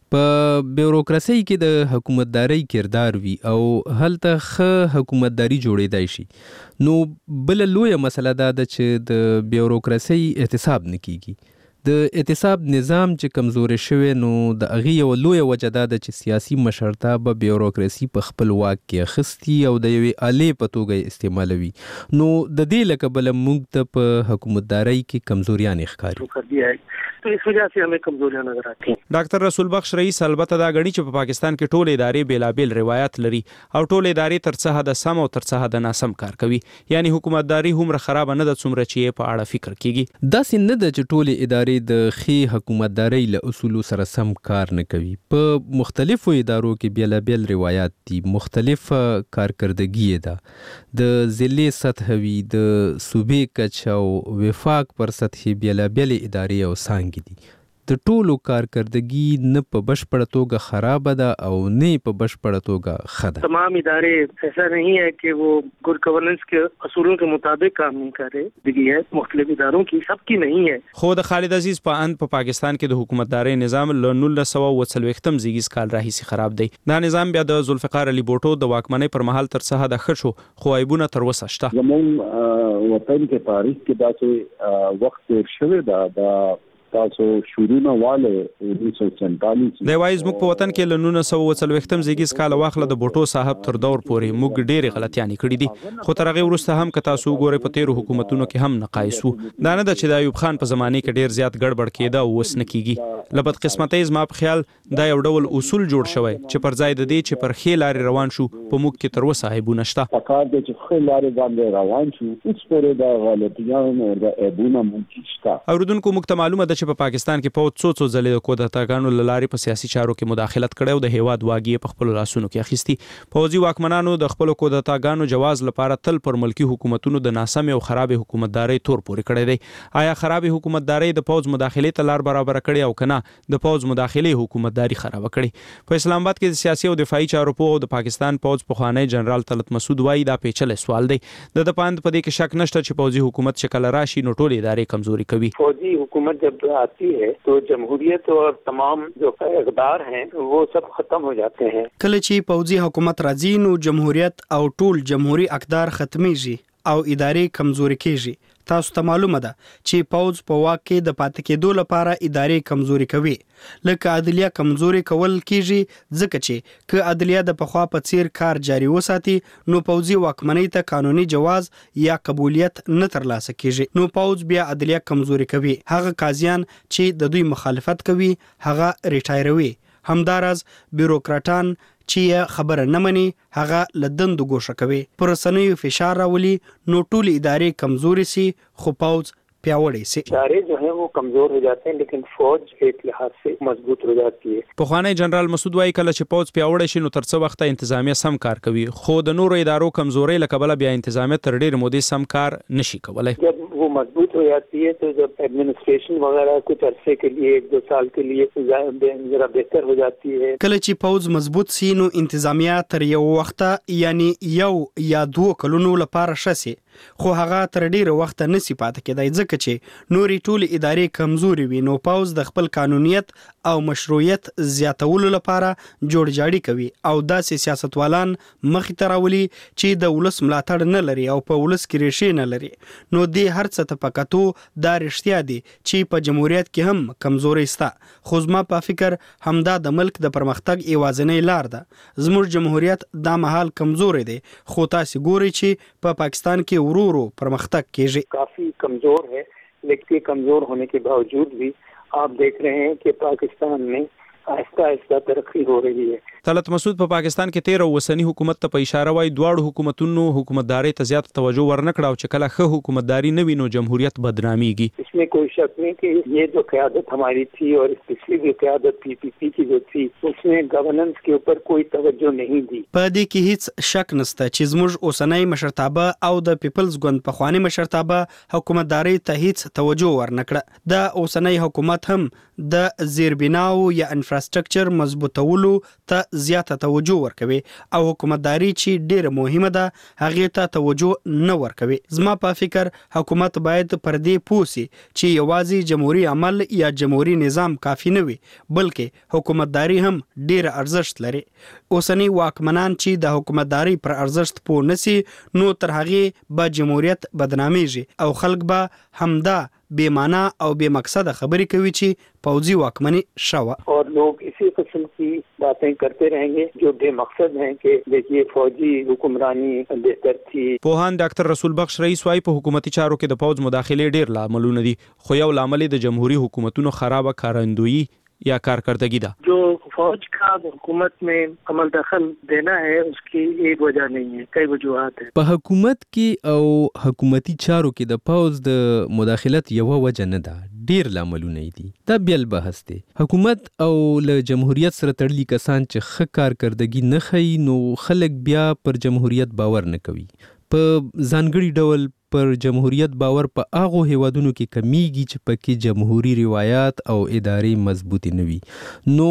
په بیوروکراسي کې د حکومتدارۍ کردار وي او هلته ښه حکومتداري جوړېدای شي. نو بل لویه مسله دا ده چې د بیوروکراسي احتساب نه کیږي. د احتساب نظام چې کمزوري شوی نو د هغې یوه لویه وجه دا ده چې سیاسي مشرتابه بیوروکراسي په خپل واک کې اخیستي او د یوې آلې په توګه یې استعمالوي. نو د دې له کبله موږ ته په حکومتدارۍ کې کمزوریانې ښکاري. تو اس وجہ سے ہمیں کمزوریاں نظر آتی ہیں. ډاکټر رسول بخش رئیس البته دا غني چې په پاکستان کې ټول ادارې بیلابل روایت لري او ټول ادارې تر څه حد سم او تر څه حد ناسم کار کوي. یعنی حکومتداري هم خراب نه ده څومره چې په اړه فکر کیږي. داسې نه ده چې ټول ادارې د ښې حکومتدارۍ له اصولو سره سم کار نه کوي. په مختلفو ادارو کې بیلابل روایت دي، مختلف کارکردګي ده، د ضلع سطح وي، د صوبې کچ او وفاق پر سطح بیلابل ادارې او څانګې دي. د ټولو کارکردګي نه په بشپړه توګه خرابه ده او نه په بشپړه توګه ښه ده. تمام ادارے ایسا نہیں ہے کہ وہ گڈ گورننس کے اصولوں کے مطابق کام نہیں کر رہے. دیکھیے ہے مختلف اداروں کی، سب کی نہیں ہے. خو د خالد عزیز په اند په پاکستان کې د حکومتدارۍ نظام له نولس سوه اوه څلوېښتم زیږیز کال راهیسې خراب دی. دا نظام بیا د ذوالفقار علي بوټو د واکمنۍ پر مهال تر څه حده ښه شو، خو عیبونه تر اوسه شته. زموږ وطن کې تاریخ کې داسې وخت تیر شوی ده د تاسو شورونه والے उन्नीस सौ सैंतालीस د وایز موږ په وطن کې ل نولس سوه څلوېښتم زیږیز کال واخله د بوټو صاحب تر دور پورې موږ ډېرې غلطیانې کړې دي خو تر هغې وروسته هم که تاسو وګورئ په تیرو حکومتونو کې هم نقایص وو دا نه ده چې د ایوب خان په زمانې کې ډېر زیات ګډوډ کېده او اوس نه کېږي له بدقسمتۍ زما په خیال دا یو ډول اصول جوړ شوی چې پر ځای د دې چې پر ښې لارې روان شو په موږ کې تر اوسه عیبونه شته پکار دی چې ښې لارې باندې روان شو اوس پورې د غلطیانو او د عیبونه موږ شته. اوریدونکو موږ ته معلومه ده چې په پاکستان کې پوځ څو څو ځلې د کودتاګانو له لارې په سیاسي چارو کې مداخلت کړی او د هیواد واګې په خپلو لاسونو کې اخیستي. پوځي واکمنانو د خپلو کودتاګانو جواز لپاره تل پر ملکي حکومتونو د ناسمې او خرابې حکومتدارۍ تور پورې کړی دی. آیا خرابې حکومتدارۍ د پوځ مداخلې ته لار برابر کړې او کنه د پوځ مداخلې حکومتداري خراب کړي؟ په اسلام آباد کې د سیاسي او دفاعي چارو په د پاکستان پوځ پخوانی جنرال طلعت مسعود وایي دا پیچلې سوال دی. د د پاند په دې کې شک نشته چې پوځي حکومت شکل راشي نو ټول ادارې کمزوري کوي. فوجی حکومت جب آتی ہے تو جمہوریت اور تمام جو اقدار ہیں وہ سب ختم ہو جاتے ہیں. کله چې پوځي حکومت راځي نو جمهوریت او ټول جمهوریت اقدار ختميږي او ادارې کمزوري کیږي. تاسو ته معلومه ده چې پوځ په واک کې د پاتې کېدو لپاره ادارې کمزوري کوي لکه عدلیه کمزوري کول کیږي ځکه چې که عدلیه د پخوا په څیر کار جاري وساتي نو پوځي واکمنۍ ته قانوني جواز یا قبولیت نه ترلاسه کیږي نو پوځ بیا عدلیه کمزوري کوي. هغه قاضیان چې د دوی مخالفت کوي هغه ریټایروي. همدارز بیروکراټان چې خبره نه مني هغه لدندو ګوښه کوي. پر رسنیو فشار راولي نو ټول ادارې کمزوري سي خو پوځ پیاوړی سي. ادارې جو ہیں وہ کمزور ہو جاتے ہیں لیکن فوج ایک لحاظ سے مضبوط ہو جاتی ہے. پخوانی جنرال مسعود وایي کله چې پوځ پیاوړی شي نو تر څه وخت انتظامیه سم کار کوي خو د نورو ادارو کمزوري له کبله بیا انتظامیه تر ډېرې مودې سم کار نشي کولای. جب وہ مضبوط ہو جاتی ہے تو جب ایڈمنسٹریشن وغیرہ کچھ عرصے کے لیے ایک دو سال کے لیے ذرا بہتر ہو جاتی ہے. کله چې پوځ مضبوط سي نو انتظامیه تر یو وخت یعنی یو یا دوه کلونو لپاره شسي خو هغه تر ډیره وخت نه سی پاتې کېدای ځکه چې نوري ټول ادارې کمزوري وي نو پوځ د خپل قانونیت او مشروعیت زیاتولو لپاره جوړ جاړي کوي او داسې سیاستوالان مخې ته راولي چې د ولس ملاتړ نه لري او په ولس کې ریښې نه لري. نو دې هر څه ته پکاتو دا رښتیا دي چې په جمهوریت کې هم کمزوري ستا خو زما په فکر همدا د ملک د پرمختګ ایوازنۍ لار ده. زموږ جمهوریت دا مهال کمزوري دی خو تاسو ګورئ چې په پاکستان کې ورورو پرمختګ کیږي. کافی کمزور ہے لیکن کمزور ہونے کے باوجود بھی آپ دیکھ رہے ہیں کہ پاکستان میں آہستہ آہستہ ترقی ہو رہی ہے. طلعت مسعود په پاکستان کې تیر اوسنی حکومت ته په اشاره وای دواړو حکومتونو حکومتداري ته زیات توجه ورنکړه او چې کله ښه حکومتداري نه وي نو جمهوریت بدناميږي. اس میں کوئی شک نہیں کہ یہ جو قیادت ہماری تھی اور پچھلی بھی قیادت پی پی پی کی جو تھی اس میں گورننس کے اوپر کوئی توجہ نہیں دی. په دې کې هیڅ شک نشته چې زموږ اوسنی مشرتابه او د پیپلز ګوند پخوانی مشرتابه حکومتداري ته هیڅ توجه ورنکړه. د اوسنی حکومت هم د زیربناو یا انفراستراکچر مضبوطولو ته زیاته توجه ورکوي او حکومتداري چې ډیره مهمه ده هغه ته توجه نه ورکوي. زما په فکر حکومت باید پر دې پوسی چې یوازې جمهوریت عمل یا جمهوریت نظام کافی نه وي بلکې حکومتداري هم ډیره ارزښت لري. اوسنی واکمنان چې د حکومتداري پر ارزښت پوه نسی نو تر هغه به جمهوریت بدناميږي او خلک به همدا بے معنی او بے مقصد خبرې کوي چې پوځي واکمني شوه اور لوگ اسی قسم کی باتیں کرتے رہیں گے جو بے مقصد ہیں کہ دیکھیے فوجی حکمرانی بہتر تھی. پوهان ډاکټر رسول بخش رئیس وايي په حکومتي چارو کې د پوځ مداخلې ډیر لاملونه دي خو یو لامل د جمهوریت حکومتونو خرابه کارندویي یا کارکردگی ده. جو فوج کا حکومت میں عمل دخل دینا ہے اس کی ایک وجہ نہیں ہے کئی وجوہات ہیں. په حکومت کې او حکومتي چارو کې د پوز د مداخلت یو وجه نه ده ډیر لاملونه دي. دا بیل بحث دی. حکومت او له جمهوریت سره تړلي کسان چې ښه کارکردګي نه ښیي نو خلک بیا پر جمهوریت باور نه کوي. په ځانګړي ډول پر جمهوریت باور په هغو هیوادونو کې کمیږي چې پکې جمهوریت روایت او ادارې مضبوطی نه وي. نو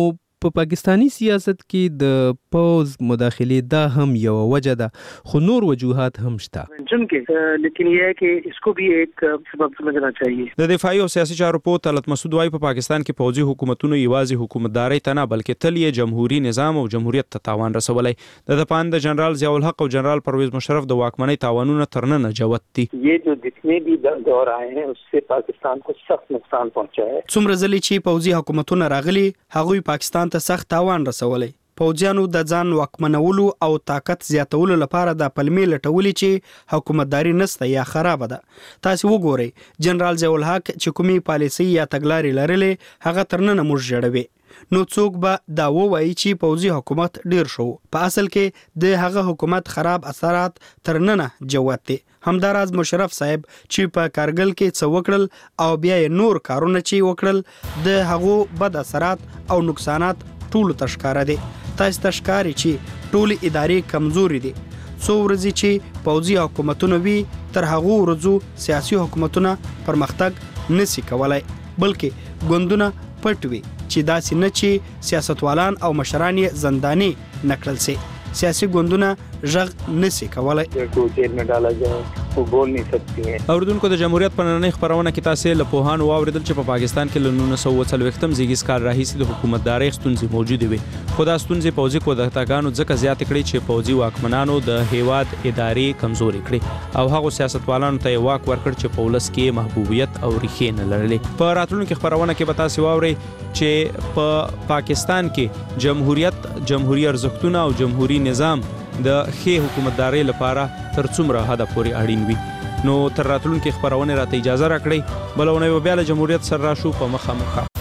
په پاکستانی سیاست کې د پوز مداخله دا هم یو وجه ده خو نور وجوهات هم شته لیکن یہ ہے کہ اس کو بھی ایک سبب سمجھنا چاہیے. د دفاعي او سیاسي چارو په طلعت مسعود وايي په پاکستان کې پوځي حکومتونو یوازې حکومتداري ته نه بلکې تل یې جمهوریت نظام او جمهوریت ته تاوان رسولی. د دپان د جنرال ضیاء الحق او جنرال پرویز مشرف د واکمنۍ تاوانونه تر ننه جوت دي. یہ جو جتنے بھی دور آئے ہیں اس سے پاکستان کو سخت نقصان پہنچا ہے. څومره ځلې چې پوځي حکومتونه راغلي هغوی پاکستان ته سخت تاوان رسولی. پوځیانو د ځان واکمنولو او طاقت زیاتولو لپاره د پلمې لټولې چې حکومتداري نسته یا خراب ده. تاسو وګورئ جنرال ضیاء الحق چې کومي پالیسي یا تګلارې لرلې هغه تر نن موږ جوړوي. نو څوک به دا وایي چې پوځي حکومت ډیر شو. په اصل کې د هغه حکومت خراب اثرات تر نن جوت دي. همداراز مشرف صاحب چې په کارګل کې څه وکړل او بیا نور کارونه چې وکړل د هغو بد اثرات او نقصانات ټول تشکاره دي. تاسو تشکاري چې ټول ادارې کمزوري دي. څو ورځې چې پوځي حکومتونه وي تر هغو ورځو سیاسي حکومتونه پرمختګ نسی کولای بلکې ګوندونه پټ وي چې داسې نه چې سیاستوالان او مشران یې زنداني نکړل سي. سیاسي ګوندونه ژغ نسی کولای. کو جیل میں ڈالا جائے وہ بول نہیں سکتی ہیں. اوریدونکو د جمهوریت په نننۍ خبرونه کې تاسو له پوهانو واوریدل چې په پاکستان کې له نولس سوه څلوېښتم زیږیز کال راهیسې د حکومتدارۍ ستونزې موجودې وي. خو دا ستونزې پوځي کودتاګانو ځکه زیاتې کړې چې پوځي واکمنانو د هیواد ادارې کمزورې کړې او هغو سیاستوالانو ته یې واک ورکړ چې په ولس کې محبوبیت او ریښې نه لرلې. په راتلونکي خبرونه کې به تاسو واورئ چې په پاکستان کې جمهوریت جمهوریت ارزښتونه او جمهوریت نظام د ښې حکومتدارۍ لپاره تر څومره حده پورې اړین وي. نو تر راتلونکي خبرونه راته اجازه راکړئ. بل اونۍ به بیا له جمهوریت سره راشو په مخامخ.